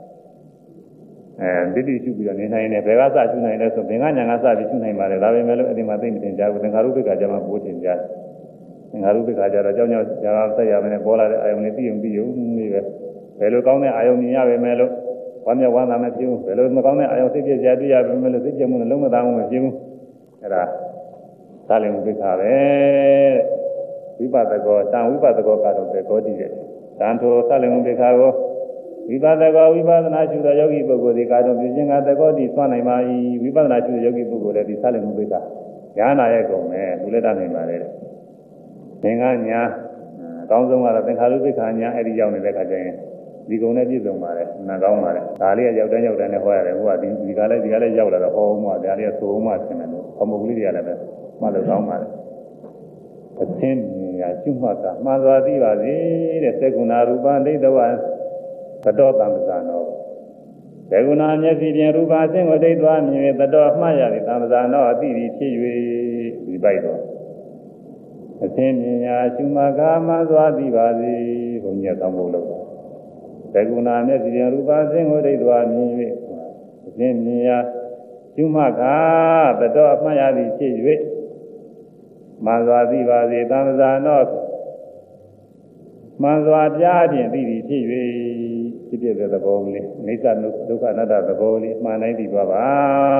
အဲဒိဋ္ဌိရှုပြီးတော့နေနိုင်တယ်ဘယ်ကစရှုနိုင်လဲဆိုဘင်္ဂညာကစပြီးရှုနိုင်ပါတယ်ဒါပေမဲ့လို့အဒီမှာသိမတင်ကြဘူးသင်္ခါရုပ္ပကကြမှာပို့တင်ကြသင်္ခါရုပ္ပကကြတော့ကြောင်းကြောင်းဇာကဆက်ရမယ်ပေါ်လာတဲ့အာယုန်လေးသိုံသိုံနေပဲဘယ်လိုကောင်းတဲ့အာယုန်မြင်ရပါမယ်လို့ဝမ်းမြောက်ဝမ်းသာမဖြစ်ဘူးဘယ်လိုမကောင်းတဲ့အာယုန်စိတ်ပြည့်စရာတွေ့ရပါမယ်လို့သိကြမှုနဲ့လုံးမသားမှုမဖြစ်ဘူးအဲဒါသာလင်ဥပ္ပခါပဲဝိပဿကောတံဝိပဿကောကတော့တေကောတည်တယ်တံထိုသာလင်ဥပ္ပခါကိုဝိပဿကောဝိပဿနာရှုသောယောဂီပုဂ္ဂိုလ်ဒီကတော့ပြခြင်းကတကောတည်သွမ်းနိုင်ပါ၏ဝိပဿနာရှုသောယောဂီပုဂ္ဂိုလ်လည်းဒီသာလင်ဥပ္ပခါညာနာရဲ့ကုန်မယ်သူလည်းတတ်နိုင်ပါလေသင်္ကညာအကောင်းဆုံးကတော့သင်္ခါရုပ္ပခါညာအဲ့ဒီရောက်နေတဲ့ခါကျရင်ဒီကုံနဲ့ပြည့်စုံပါတယ်နာကောင်းပါတယ်ဒါလေးကရောက်တဲ့ရောက်တဲ့နဲ့ဟောရတယ်ဟိုကဒီဒီကလည်းဒီကလည်းရောက်လာတော့ဟောမှဒါလေးကသိုးမှဆင်တယ်လို့အမှုကလေးတွေကလည်းပဲမှလို့ကောင်းပါတယ်အသင်းညာကျွတ်မှတ်တာမှန်စွာသိပါစေတဲ့သေကုဏရူပဒိဋ္ဌဝသတောတံပဇာနောသေကုဏမျက်စိဖြင့်ရူပအသင်းကိုဒိဋ္ဌဝမြင်သတောမှတ်ရသည်တံပဇာနောအတိပြီးဖြစ်၍ဒီပိုက်တော့သအသင်မြညာရှုမကာမသွားသည်ပါစေဘုံမြတ်ဆောင်ဖို့လို့တက္ကုဏမျက်စိရူပအစဉ်ကိုဒိဋ္ဌဝါမြင်၍အသင်မြညာရှုမကာတတော်အမှတ်ရသည်ဖြစ်၍မံစွာသည်ပါစေသံဃာနောမံစွာပြားဖြင့်သိသည်ဖြစ်၍ဖြစ်ဖြစ်တဲ့သဘောကလေးအိဋ္ဌဒုက္ခအနတ္တသဘောလေးမှန်တိုင်းသိသွားပါ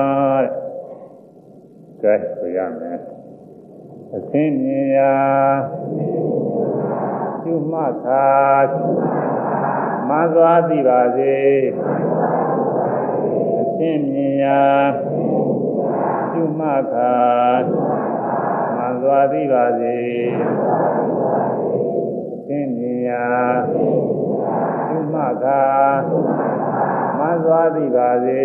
တဲ့ကဲဆိုရမယ်အသင်မြင်ရာရှုမှတ်ခါမံစွာသိပါစေအသင်မြင်ရာရှုမှတ်ခါမံစွာသိပါစေသင်မြင်ရာရှုမှတ်ခါမံစွာသိပါစေ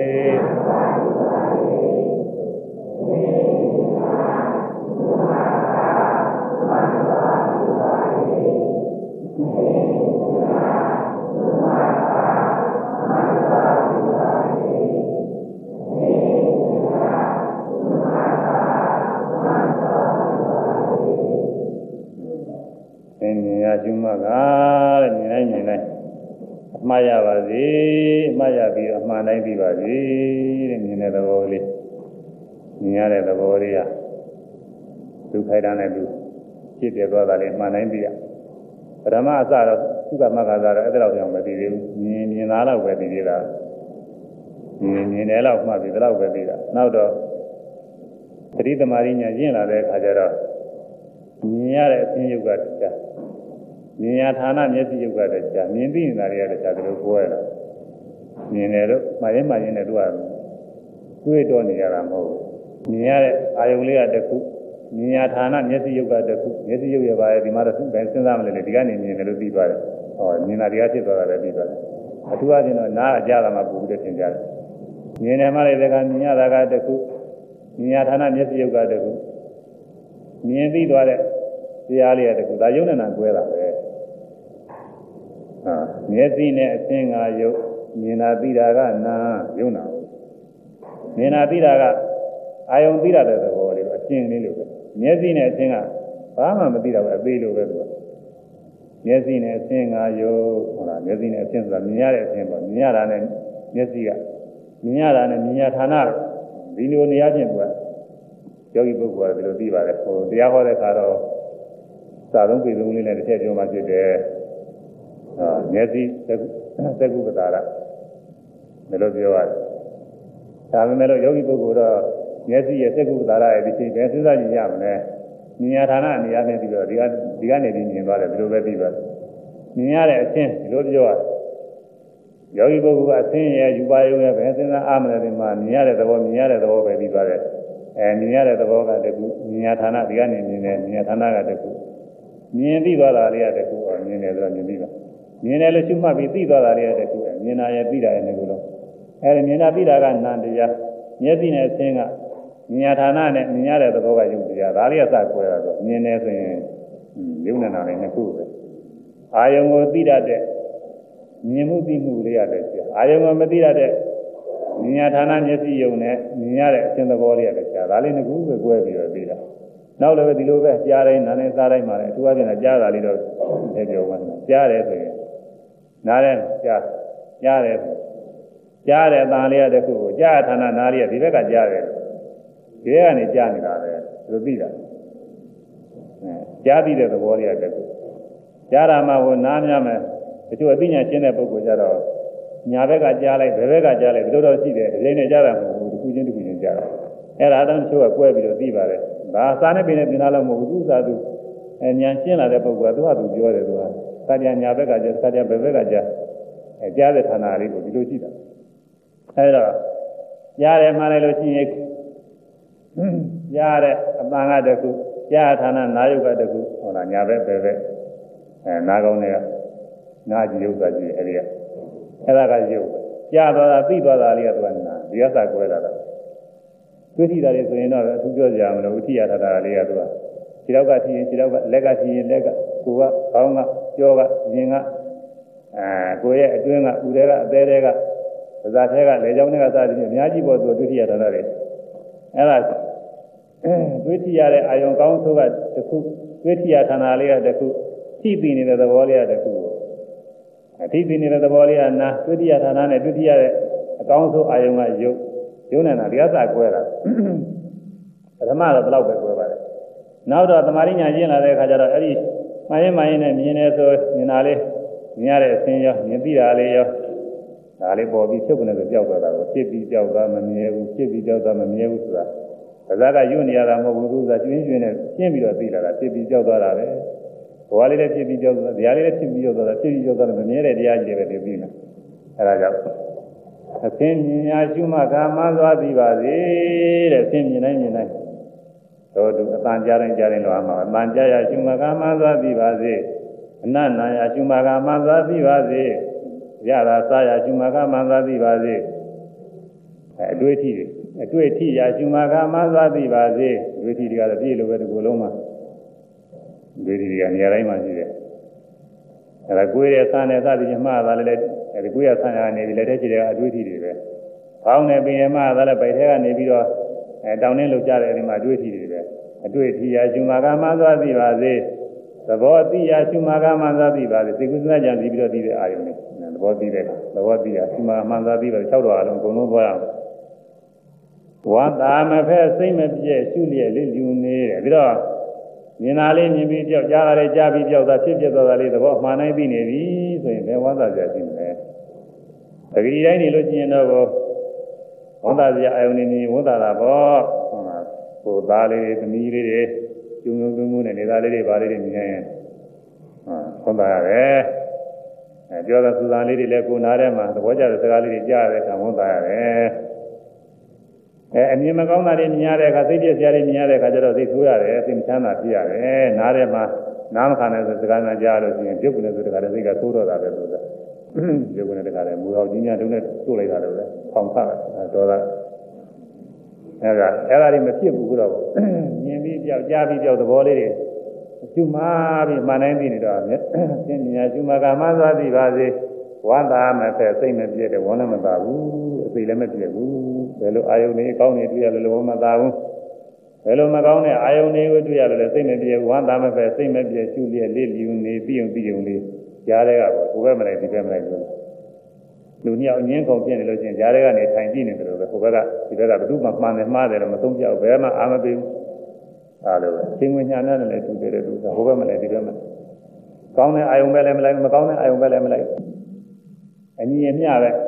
ရှုမှတ်ကားတဲ့မြင်တိုင်းမြင်တိုင်းအမှားရပါစေအမှားရပြီးအမှန်တိုင်းပြီးပါစေတဲ့မြင်တဲ့သဘောလေးမြင်ရတဲ့သဘောလေးကဒုက္ခိုက်တာနဲ့သူဖြစ်ပြသွားတာလေမှန်တိုင်းပြီးရပထမအစတော့သုခမဂ္ဂသာတော့အဲ့ဒါတော့ကြောင့်မသိသေးဘူးမြင်မြင်သားတော့ပဲသိသေးတာမြင်မြင်တယ်လို့မှတ်ပြီးဒါတော့ပဲသိတာနောက်တော့သတိသမารိညာကျင့်လာတဲ့အခါကျတော့မြင်ရတဲ့အသင်ယုတ်ကတရားမြင်ရဌာနမျက်စိယုတ်ကတရားမြင်သိနေတာတွေကတရားတို့ကိုယ်ရတာမြင်တယ်လို့မှတ်ရင်မှတ်ရင်လည်းသူကတွေးတော့နေရတာမဟုတ်ဘူးမြင်ရတဲ့အာယုံလေးကတစ်ခုမြင်ရဌာနမျက်စိယုတ်ကတစ်ခုမျက်စိယုတ်ရပါရဲ့ဒီမှာတော့သူ့ပဲစဉ်းစားမလဲလေဒီကနေမြင်တယ်လို့ပြီးပါတယ်ဟောမြင်တာတရားဖြစ်သွားတာလည်းပြီးပါတယ်အထူးအချင်းတော့နားအကြတာမှပူပြီးတော့သင်ကြတယ်မြင်တယ်မှလည်းဒီကမြင်ရတာကတစ်ခုမြင်ရဌာနမျက်စိယုတ်ကတစ်ခုမြင်ပြီးသွားတဲ့တရားလေးကတစ်ခုဒါယုံနဲ့နာကွဲတာပဲဟာမျက်စိနဲ့အသင်္ကာယုတ်မြင်တာသိတာကနာယုံနာမြင်တာသိတာကအာယုံသိတာတဲ့သဘောလေးအရှင်းလေးလိုပဲမျက်စိနဲ့အသင်္ကဘာမှမသိတာပဲအသေးလိုပဲသူကမျက်စိနဲ့အသင်္ကာယုတ်ဟုတ်လားမျက်စိနဲ့အသင်ဆိုတာမြင်ရတဲ့အသင်ပေါ့မြင်ရတာနဲ့မျက်စိကမြင်ရတာနဲ့မြင်ရဌာနဒီလိုနေရာချင်းကယောဂီပုဂ္ဂိုလ်ကဒီလိုသိပါတယ်ဟိုတရားဟောတဲ့အခါတော့စာလုံးပေလုံးလေးနဲ့တစ်ချက်ပြောမှဖြစ်တယ်ဟာမျက်စိသက္ကုပ္ပတာရဘယ်လိုပြောရလဲဒါပေမဲ့လို့ယောဂီပုဂ္ဂိုလ်တော့မျက်စိရဲ့သက္ကုပ္ပတာရရဲ့ဒီချိန်ပဲစဉ်းစားကြည့်ရမလဲမြင်ရဌာနအနေအချင်းပြီးတော့ဒီကဒီကနေပြီးမြင်သွားတယ်ဘယ်လိုပဲပြီးပါမြင်ရတဲ့အချင်းဒီလိုပြောရတယ်ယောဂီပုဂ္ဂိုလ်ကအသင်းရဲ့ယူပါယုံရဲ့ပဲစဉ်းစားအားမလဲဒီမှာမြင်ရတဲ့သဘောမြင်ရတဲ့သဘောပဲပြီးသွားတယ်အဲမြင်ရတဲ့သဘောကတကူမြင်ရဌာနဒီကနေမြင်တယ်မြင်ရဌာနကတကူမြင်ပြီးသွားတာလေးကတကူအော်မြင်တယ်ဆိုတော့မြင်ပြီးပါမြင်တယ်လို့ရှုမှတ်ပြီးသိသွားတာလေးကတကူမြင်တာရဲ့သိတာရဲ့ငကိုလုံးအဲဒီမြင်တာသိတာကနာတရားမျက်စိနဲ့အခြင်းကမြင်ရဌာနနဲ့မြင်ရတဲ့သဘောကယုတ်တရားဒါလေးကစကွဲတာဆိုမြင်တယ်ဆိုရင်ယုံနေတာလည်းနှစ်ခုပဲအာယုံကိုသိတတ်တဲ့မြင်မှုသိမှုလေးရတယ်ကြာအာယုံကိုမသိတတ်တဲ့မြင်ရဌာနမျက်စိယုံနဲ့မြင်ရတဲ့အခြင်းသဘောလေးရတယ်ကြာဒါလေးနှစ်ခုပဲကွဲပြီးတော့ပြီးတာနောက်လည်းဒီလိုပဲကြားတိုင်းနားနဲ့စားတိုင်းမှာလည်းအထူးအဖြင့်ကြားတာလေးတော့သိပြောပါမယ်ကြားတယ်ဆိုရင်နားတယ်ကြားကြားတယ်ကြားတယ်အတန်လေးရတဲ့ခုကိုကြားဌာနနားလေးရဒီဘက်ကကြားတယ်ဒီဘက်ကနေကြားနေတာပဲသူသိတာအဲကြားပြီးတဲ့သဘောလေးရတဲ့ခုကြားတာမှဟိုနားများမယ်တချို့အသိဉာဏ်ရှင်းတဲ့ပုဂ္ဂိုလ်ကြတော့ညာဘက်ကကြားလိုက်ဘယ်ဘက်ကကြားလိုက်ဒီလိုတော့ရှိတယ်ဒီနေ့ကြားတာမဟုတ်ဘူးတစ်ခုချင်းတစ်ခုချင်းကြားတာအဲ့ဒါတော့တချို့ကကွဲပြီးတော့သိပါတယ်ဒါစာနဲ့ပင်နဲ့ပြင်လာလို့မဟုတ်ဘူးသူ့သာသူအဲဉာဏ်ရှင်းလာတဲ့ပုဂ္ဂိုလ်ကသူ့ဟာသူပြောတယ်သူကစာကြညာဘက်ကကြားစာကြဘယ်ဘက်ကကြားအဲကြားတဲ့ဌာနလေးကိုဒီလိုရှိတာအဲ့တော့ကြားတယ်မှလည်းလို့ရှိရင်ကြားတဲ့အပန်းကတခုကြားဌာနနာယုတ်ကတခုဟုတ်လားညာဘက်ဘယ်ဘက်အဲနာကောင်းတွေကနာကြည့်ဥစ္စာကြည့်အဲ့ဒီကအဲ့ဒါကယုတ်ကြားသွားတာသိသွားတာလေးကသူကနာဒီကစားကွဲတာတော့တွေ့ထိတာလေးဆိုရင်တော့အထူးပြောကြရမလို့ဥထိရထတာလေးကသူကခြေတော့ကထိရင်ခြေတော့ကလက်ကထိရင်လက်ကကိုကခေါင်းကကြောကရင်ကအဲကိုရဲ့အတွင်းကဥတွေကအသေးတွေကပါးစပ်ထဲကလေကြောင်းတွေကစသည်ဖြင့်အများကြီးပေါ်သူတွေ့ထိရထတာလေးအဲ့ဒါတွေးထရတဲ့အာယုံကောင်းဆိုးကတစ်ခုတွေးထရဌာနလေးကတစ်ခုထိပြီးနေတဲ့သဘောလေးကတစ်ခုအထိပြီးနေတဲ့သဘောလေးကနာတွေးထရဌာနနဲ့တွေးထရတဲ့အကောင်းဆုံးအာယုံကယုတ်ယုံနေတာဒီကစားကွဲတာပထမတော့ဘယ်တော့ပဲကွဲပါတယ်နောက်တော့သမာဓိညာကျင့်လာတဲ့အခါကျတော့အဲ့ဒီမှန်ရင်မှန်ရင်နဲ့မြင်နေဆိုမြင်တာလေးမြင်ရတဲ့အခြင်းရောမြင်သိတာလေးရောဒါလေးပေါ်ပြီးချုပ်ကနေဆိုကြောက်သွားတာကိုဖြစ်ပြီးကြောက်သွားမမြဲဘူးဖြစ်ပြီးကြောက်သွားမမြဲဘူးဆိုတာဒါကကယွနေရတာမဟုတ်ဘူးသူကကျွင်းကျွင်းနဲ့ရှင်းပြီးတော့သိလာတာဖြစ်ပြီးကြောက်သွားတာပဲဘဝလေးလည်းဖြစ်ပြီးကြောက်သွားတရားလေးလည်းဖြစ်ပြီးကြောက်သွားတာဖြစ်ပြီးကြောက်သွားတယ်မမြဲတဲ့တရားကြီးတွေပဲသိပြီးနေအဲဒါကြောင့်အသင်မြင်ညာရှုမှကာမသွားသိပါစေတဲ့အသင်မြင်တိုင်းမြင်တိုင်းတို့သူအတန်ကြားတိုင်းကြားတိုင်းလောအမှာအတန်ကြားရရှုမှကာမသွားသိပါစေအနတ်နာရရှုမှကာမသွားသိပါစေရတာစားရရှုမှကာမသွားသိပါစေအတွေ့အထိအတွေ့အထိရရှုမှကာမသွားသိပါစေအတွေ့အထိတွေကတော့ပြည့်လို့ပဲဒီကိုယ်လုံးမှာအတွေ့အထိတွေကနေရာတိုင်းမှာရှိတယ်အဲဒါကိုယ်ရဲ့စားနဲ့စသည်ဖြင့်မှားတာလည်းအဲဒီကိုယ်ရဆန်းရနေပြီလက်ထဲခြေတွေကအတွေ့အထိတွေပဲ။ဖောင်းနေပင်ရမှသာလည်းဗိုက်ထဲကနေပြီးတော့အဲတောင်းနှင်းလှုပ်ကြတဲ့အဲဒီမှာအတွေ့အထိတွေပဲ။အတွေ့အထိရာရှင်မာကမှသွားသိပါစေ။သဘောသိရာရှင်မာကမှသွားသိပါစေ။သိကုသနာကြံပြီးပြီးတော့သိတဲ့အာယုန်နဲ့သဘောသိတဲ့သဘောသိရာရှင်မာမှသွားသိပါ၆တော်အလုံးအကုန်လုံးသွားရအောင်။ဝါတာမဖက်စိတ်မပြည့်ရှုလျက်လေးလူနေတယ်ပြီးတော့မြင်လာလေးမြင်ပြီးကြောက်ကြားလာလေးကြားပြီးကြောက်တာဖြစ်ဖြစ်သွားတာလေးသဘောမှန်နိုင်သိနေပြီဆိုရင်ဘယ်ဝါသာကြရှိမလဲတကယ်တိုင်းနေလို့ကျင်တော့ဝန်သာစရာအယုန်နေနေဝန်သာတာပေါ့ဟုတ်လားကိုသားလေးတွေသမီးလေးတွေကျုံကျုံကျုံကျုံနဲ့နေသားလေးတွေပါလေးတွေမြင်ရင်ဟုတ်ဝန်သာရတယ်အဲပြောတဲ့သူသားလေးတွေလည်းကိုနားထဲမှာသဘောကျတဲ့စကားလေးတွေကြားရတဲ့အခါဝန်သာရတယ်အဲအမြင်မကောင်းတာတွေမြင်ရတဲ့အခါစိတ်ပြည့်စရာတွေမြင်ရတဲ့အခါကျတော့စိတ်ဆိုးရတယ်စိတ်မချမ်းသာဖြစ်ရတယ်နားထဲမှာနားမခံတဲ့စကားများကြားလို့ရှိရင်ပြုတ်ကနေဆိုတခါတည်းစိတ်ကဆိုးတော့တာပဲဆိုတာပြုတ်ကနေတခါတည်းမူတော်ကြီးများတုံးနဲ့ဆိုးလိုက်တာလို့ပဲဖောင်ခါတော့တာအဲဒါအဲ့ဒါတွေမဖြစ်ဘူးတော့မြင်ပြီးကြောက်ကြားပြီးကြောက်သဘောလေးတွေကျွမာပြီးမှန်တိုင်းပြီးနေတော့မြင်မြင်ကျွမာကမှန်းသွားပြီးပါစေဝါသာမဖက်စိတ်မပြည့်တဲ့ဝမ်းလည်းမသာဘူးအစိတ်လည်းမပြည့်ဘူးဘယ်လိုအာယုန်တွေကောင်းနေတွေ့ရလို့လည်းမသာဘူးဘယ်လိုမကောင်းတဲ့အာယုန်တွေကိုတွေ့ရလို့လည်းစိတ်မပြည့်ဝမ်းသာမဖက်စိတ်မပြည့်ရှုလျက်လေးလျူနေပြီးုံပြီးုံလေးကြားတဲ့ကပေါ့ဟိုဘက်မလိုက်ဒီဘက်မလိုက်လို့လူညောင်ငင်းကုန်ပြနေလို့ချင်းကြားတဲ့ကနေထိုင်ကြည့်နေတယ်လို့ပဲဟိုဘက်ကဒီဘက်ကဘယ်သူမှမှန်တယ်မှားတယ်လို့မသုံးပြဘူးဘယ်မှအာမပေးဘူးအားလို့ပဲသင်္ဝညာနဲ့လည်းတူတယ်တူတာဟိုဘက်မလိုက်ဒီဘက်မကောင်းတဲ့အာယုန်ပဲလည်းမလိုက်မကောင်းတဲ့အာယုန်ပဲလည်းမလိုက်အညီအမျှပဲ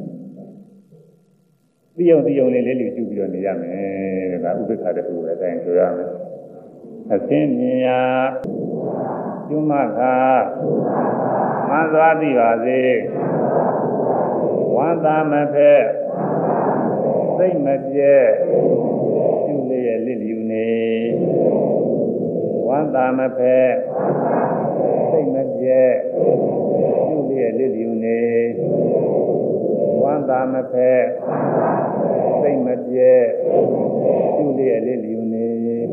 သိုံသိုံလေးလေးလေးကျူပြီးတော့နေရမယ်တဲ့ဒါဥပ္ပခါတခုပဲတိုင်ဆိုရမယ်အသင်းမြင်ရာကျွမခါမှန်သွားသိပါစေဝမ်းသာမဖက်စိတ်မပြဲကျူလေးရဲ့လစ်လျူနေဝမ်းသာမဖက်စိတ်မပြဲကျူလေးရဲ့လစ်လျူနေဝမ်းသာမဖက်စိတ်မပြဲကျူလေးရဲ့လစ်လျူနေ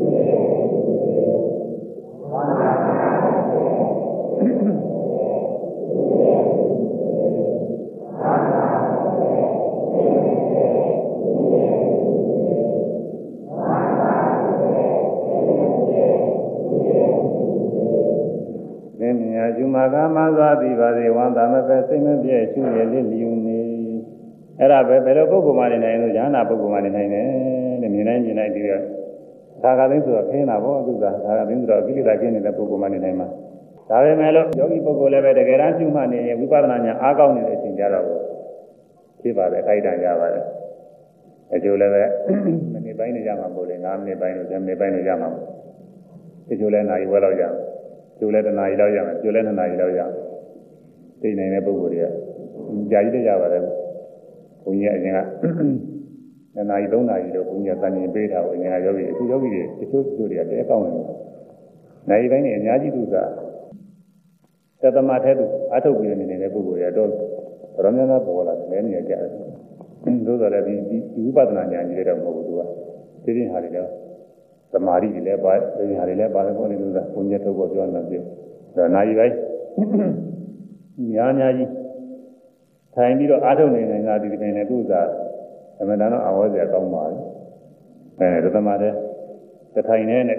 ကျွမာကမှသွားပြီးပါစေဝမ်းသာမပဲစိတ်မပြည့်ရှုရလေးလျူနေအဲ့ဒါပဲဘယ်လိုပုဂ္ဂိုလ်မှနေနိုင်လို့ဉာဏ်နာပုဂ္ဂိုလ်မှနေနိုင်တယ်တဲ့မြင်တိုင်းမြင်တိုင်းဒီကသာဂသိန်းဆိုတော့ခင်းတာပေါ့သူကသာဂသိန်းဆိုတော့ကိလေသာခင်းနေတဲ့ပုဂ္ဂိုလ်မှနေနိုင်မှာဒါပဲမဲ့လို့ယောဂီပုဂ္ဂိုလ်လည်းပဲတကယ်တမ်းရှုမှတ်နေရင်ဝိပဿနာဉာဏ်အားကောင်းနေတဲ့အချိန်ကြတော့ဖြစ်ပါတယ်ခိုက်တန်ကြပါတယ်အကျိုးလည်းပဲမိနစ်ပိုင်းနေကြမှာပို့လေ၅မိနစ်ပိုင်းလို့10မိနစ်ပိုင်းလို့ရမှာပေါ့အကျိုးလည်းနာရီဝက်လောက်ရအောင်ကျိုးလည်းတနာရီလောက်ရမယ်ကျိုးလည်းနှစ်နာရီလောက်ရအောင်သိနိုင်တဲ့ပုဂ္ဂိုလ်တွေကကြာကြီးတကြပါတယ်ဘုန်းကြီးအရင်ကနှစ်နာရီသုံးနာရီတော့ဘုန်းကြီးကတန်ရင်ပေးတာကိုအရင်ကယောဂီအခုယောဂီတွေတချို့ကျိုးတွေကတဲကောင်းနေတယ်နိုင်တိုင်းနေအများကြီးသူကသတ္တမထဲသူအထုတ်ပြီးနေနေတဲ့ပုဂ္ဂိုလ်တွေတော့တော်များများပေါ်လာတယ်လည်းနေကြတယ်သို့တော်လည်းဒီဒီဝိပဿနာဉာဏ်ကြီးတော့မဟုတ်ဘူးသူကသိသိဟာတွေတော့သမာဓိတွေလည်းပါတယ်သိသိဟာတွေလည်းပါတယ်ပေါ့လေသူကဘုန်းကြီးထုတ်ဖို့ပြောနေတယ်ဒါနိုင်ပိုင်းများများကြီးထိုင်ပြီးတော့အားထုတ်နေနေတာဒီဒီပင်လည်းသူ့သာအမှန်တန်တော့အဝေါ်စရာကောင်းပါလေအဲသတ္တမထဲတထိုင်နဲ့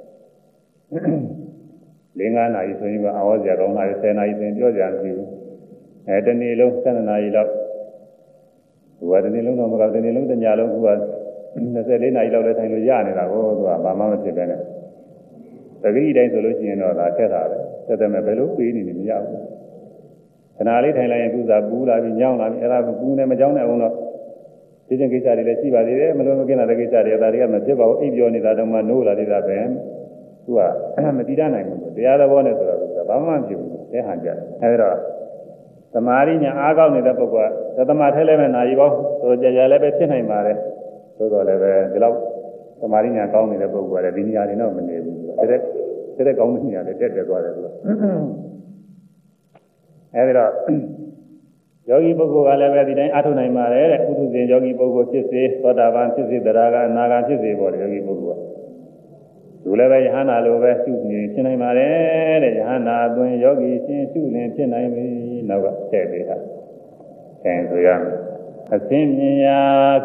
လေးငါးနာရီဆိုရင်ကအာဝဇ္ဇရာကောင်းတာဆယ်နာရီဆိုရင်ပြောကြမရှိဘူးအဲတနေ့လုံးဆယ်နာရီလောက်ဟိုကတနေ့လုံးတော့မကတနေ့လုံးတညလုံးဟိုကနှစ်ဆယ်လေးနာရီလောက်လည်းထိုင်လို့ရနေတာကိုသူကဘာမှမဖြစ်ပဲနဲ့တတိတိုင်းဆိုလို့ရှိရင်တော့ဒါထက်တာပဲတက်တယ်မဲ့ဘယ်လိုပေးနေနေမရဘူးခဏလေးထိုင်လိုက်ရင်သူကပူလာပြီးညောင်းလာပြီးအဲ့ဒါပူနေမကြောင်းနဲ့အောင်တော့ဒီကျင်ကိစ္စတွေလည်းရှိပါသေးတယ်မလို့မကင်းတဲ့ကိစ္စတွေဒါတွေကမဖြစ်ပါဘူးအိပ်ပြောနေတာတော့မှနိုးလာသေးတာပဲသူကမတည်တတ်နိုင်ဘူးတရားတော်နဲ့ဆိုတော့သူကဘာမှမဖြစ်ဘူးတဲ့ဟန်ကြအဲ့တော့သမာဓိညာအားကောင်းနေတဲ့ပုဂ္ဂိုလ်ကသမာဓိထဲလည်းပဲနာရီပေါင်းဆိုတော့ကြာကြာလည်းပဲဖြစ်နိုင်ပါတယ်သို့တော်လည်းပဲဒီလောက်သမာဓိညာကောင်းနေတဲ့ပုဂ္ဂိုလ်ကလည်းဒီနေရာတွေတော့မနေဘူးတဲ့တဲ့တဲ့ကောင်းတဲ့နေရာတွေတက်တက်သွားတယ်သူကအဲဒီတော့ယောဂီပုဂ္ဂိုလ်ကလည်းပဲဒီတိုင်းအထုနိုင်ပါတယ်တဲ့ပုထုဇဉ်ယောဂီပုဂ္ဂိုလ်ဖြစ်စေသောတာပန်ဖြစ်စေတရားကအနာဂတ်ဖြစ်စေပေါ့ယောဂီပုဂ္ဂိုလ်ကသူလည်းပဲယဟနာလိုပဲရှုနေဖြစ်နိုင်ပါတယ်တဲ့ယဟနာအတွင်းယောဂီရှင်ရှုနေဖြစ်နိုင်ပြီနောက်ကထည့်ပေးတာအဲဆိုရမယ်အသိဉာဏ်ရာ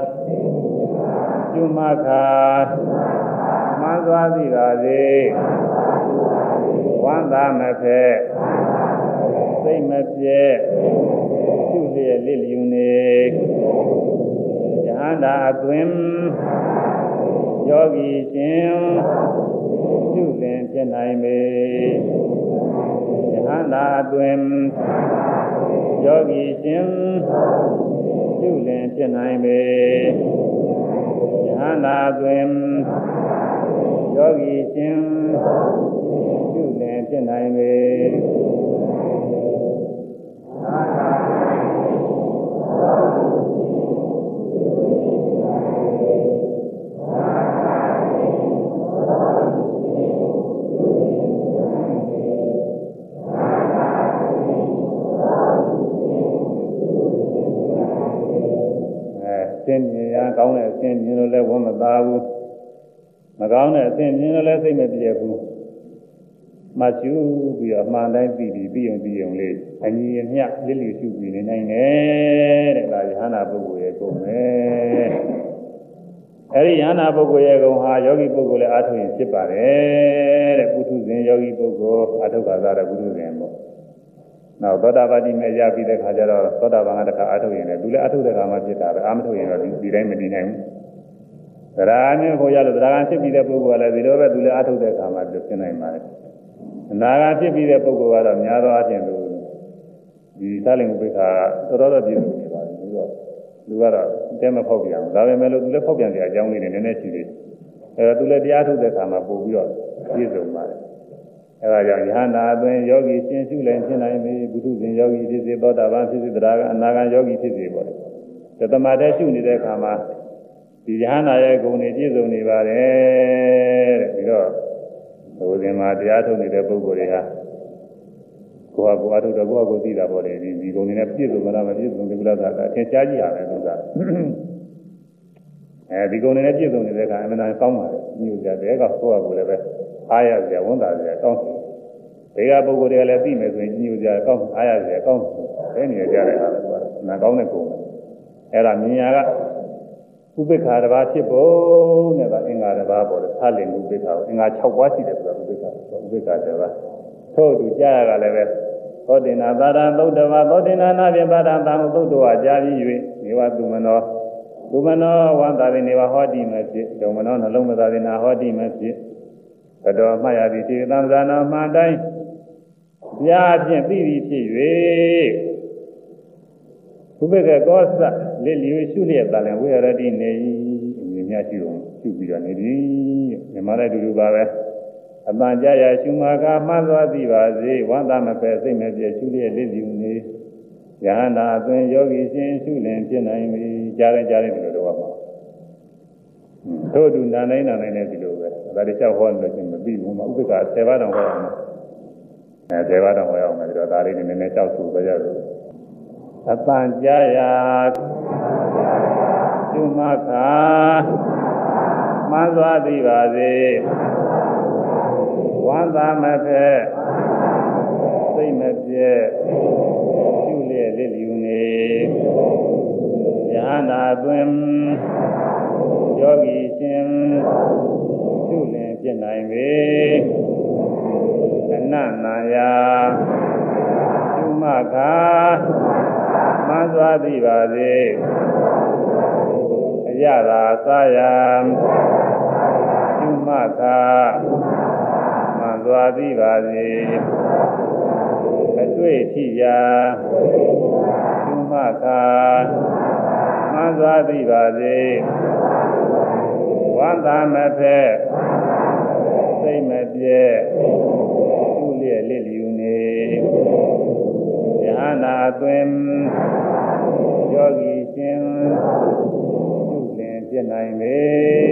ကျွမခါမှန်သွားစီပါစေဝန္တာမဖက်စိတ်မပြည့်ရှုလျက်လစ်လျူနေယဟန္တာအတွင်ယောဂီရှင်ရှုလင်ဖြစ်နိုင်ပေယဟန္တာအတွင်ယောဂီရှင်ရှုလင်ဖြစ်နိုင်ပေယဟန္တာအတွင်ယောဂီရှင်ရှုလင်ဖြစ်နိုင်ပေအမြင်ရကောင်းတဲ့အစဉ်မြင်လို့လည်းဝမ်းမသာဘူးမကောင်းတဲ့အစဉ်မြင်လို့လည်းစိတ်မပြေဘူးမှတ်ယူပြီးတော့အမှန်တိုင်းသိပြီးပြီးအောင်ပြီးအောင်လေးအညီအမျှလစ်လျူရှုပြီးနေနိုင်တယ်တဲ့ဒါယဟနာပုဂ္ဂိုလ်ရဲ့ဂုဏ်ပဲအဲဒီယဟနာပုဂ္ဂိုလ်ရဲ့ဂုဏ်ဟာယောဂီပုဂ္ဂိုလ်လည်းအားထုတ်ရင်ဖြစ်ပါတယ်တဲ့ပုထုဇဉ်ယောဂီပုဂ္ဂိုလ်အားထုတ်တာကတော့ပုထုဇဉ်ပေါ့နောက်သောတာပတိမဲ့ရပြီးတဲ့ခါကျတော့သောတာပန်ကတခါအားထုတ်ရင်လည်းသူလည်းအားထုတ်တဲ့ခါမှဖြစ်တာပဲအားမထုတ်ရင်တော့ဒီတိုင်းမတည်နိုင်ဘူး။သရဏမျိုးကိုရလို့သရဏဖြစ်ပြီးတဲ့ပုဂ္ဂိုလ်ကလည်းဒီလိုပဲသူလည်းအားထုတ်တဲ့ခါမှဖြစ်နိုင်ပါတယ်။အနာဂတ်ဖြစ်ပြီးတဲ့ပုဂ္ဂိုလ်ကတော့များသောအားဖြင့်သူဒီသလင်ဥပိ္ပခာတော်တော်ပြည့်စုံနေပါပြီ။ပြီးတော့လူကတော့တဲမဖောက်ပြန်ဘူး။ဒါပေမဲ့လို့သူလည်းဖောက်ပြန်ကြအကြောင်းလေးတွေနည်းနည်းရှိသေးတယ်။အဲဒါသူလည်းတရားထုတ်တဲ့ခါမှပို့ပြီးတော့ပြည့်စုံပါတယ်။အဲဒါကြောင့်ယဟနာအတွင်းယောဂီရှင်းရှုလည်းဖြစ်နိုင်ပြီဘုသူရှင်ယောဂီဖြစ်စေသောတာပန်ဖြစ်စေတရားကအနာဂတ်ယောဂီဖြစ်စေပေါ့လေတသမတ်တဲ့ရှုနေတဲ့အခါမှာဒီယဟနာရဲ့ဂုဏ်တွေပြည့်စုံနေပါတယ်တဲ့ပြီးတော့ဘုရင်မှာတရားထုတ်နေတဲ့ပုဂ္ဂိုလ်တွေဟာကိုယ့်ဟာကိုယ်အထုတ်တော့ကိုယ့်ဟာကိုယ်သိတာပေါ့လေဒီဒီဂုဏ်တွေနဲ့ပြည့်စုံမလားမပြည့်စုံဘူးလားဆိုတာအထင်ရှားကြည့်ရတယ်သူကအဲဒီဂုဏ်တွေနဲ့ပြည့်စုံနေတဲ့အခါအမှန်တန်ကောင်းပါတယ်ညှို့ကြတယ်ကကိုယ့်ဟာကိုယ်လည်းပဲအားရစရာဝန်တာစရာကောင်းတယ်။ဒီကပုဂ္ဂိုလ်တွေကလည်းသိမယ်ဆိုရင်ညှို့ကြကောင်းအားရစရာကောင်းတယ်။နေကြတယ်ဟာလည်းကွာ။နာကောင်းတဲ့ကုံပဲ။အဲ့ဒါမြင်ရကဥပိ္ပခာတစ်ပါးဖြစ်ဖို့နဲ့ကအင်္ဂါတစ်ပါးပေါ်တယ်။သလင်ဥပိ္ပခာအင်္ဂါ၆ပါးရှိတယ်ဆိုတာဥပိ္ပခာဥပိ္ပခာတစ်ပါးထို့သူကြားရကလည်းပဲသောတိနာသာရသုတ်တဝါသောတိနာနာပြပါဒံသံသုတ်တဝါကြားပြီး၍နေဝသူမနောသူမနောဝန္တာရိနေဝဟောတိမဖြစ်ဒုံမနောနှလုံးမသာရိနာဟောတိမဖြစ်ဘတော်မှတ်ရသည်ခြေသံသနာမှန်တိုင်းပြာဖြင့်ပြီးပြီးဖြစ်၍ဘုပ္ပကကောသလစ်လျူရှုလျက်တလည်းဝိရတိနေ၏အမြင်များရှိအောင်ရှုပြီးတော့နေသည်မြမလည်းတူတူပါပဲအပန်ကြရရှုမှာကမှန်သွားသည်ပါစေဝန္တာမပဲစိတ်မပြည့်ရှုလျက်လစ်လျူနေယဟန္တာအတွင်ယောဂီရှင်ရှုလင်ဖြစ်နိုင်ပြီကြားရင်ကြားရင်ဒီလိုတော့ပါထို့သူနာနိုင်နာနိုင်တဲ့ဒီလိုပဲဒါတခြားဟောလို့ချင်းမပြီးဘူးမဥပ္ပကဆယ်ပါးတောင်ဟောအောင်အဲဆယ်ပါးတောင်ဟောအောင်မယ်ဒါဒါလေးနည်းနည်းကြောက်သူပဲရလို့အပန်ကြားရာသုမခာမှန်သွားသည်ပါစေဝန္တာမဖက်စိတ်မပြည့်ရှုလျက်လစ်လျူနေယဟနာတွင်ယောဂီရှင်ရှုလင်ဖြစ်နိုင်ပေအနန္နာယာရှုမှခါမှန်စွာသိပါစေအရသာသာယရှုမှခါမှန်စွာသိပါစေအတွေ့ထိရာရှုမှခါမှန်စွာသိပါစေဝန္တာမဖက်စိတ်မပြည့်သူ့လျက်လစ်လျူနေယဟနာသွင်ယောဂီရှင်သူ့လင်ပြနိုင်ပေ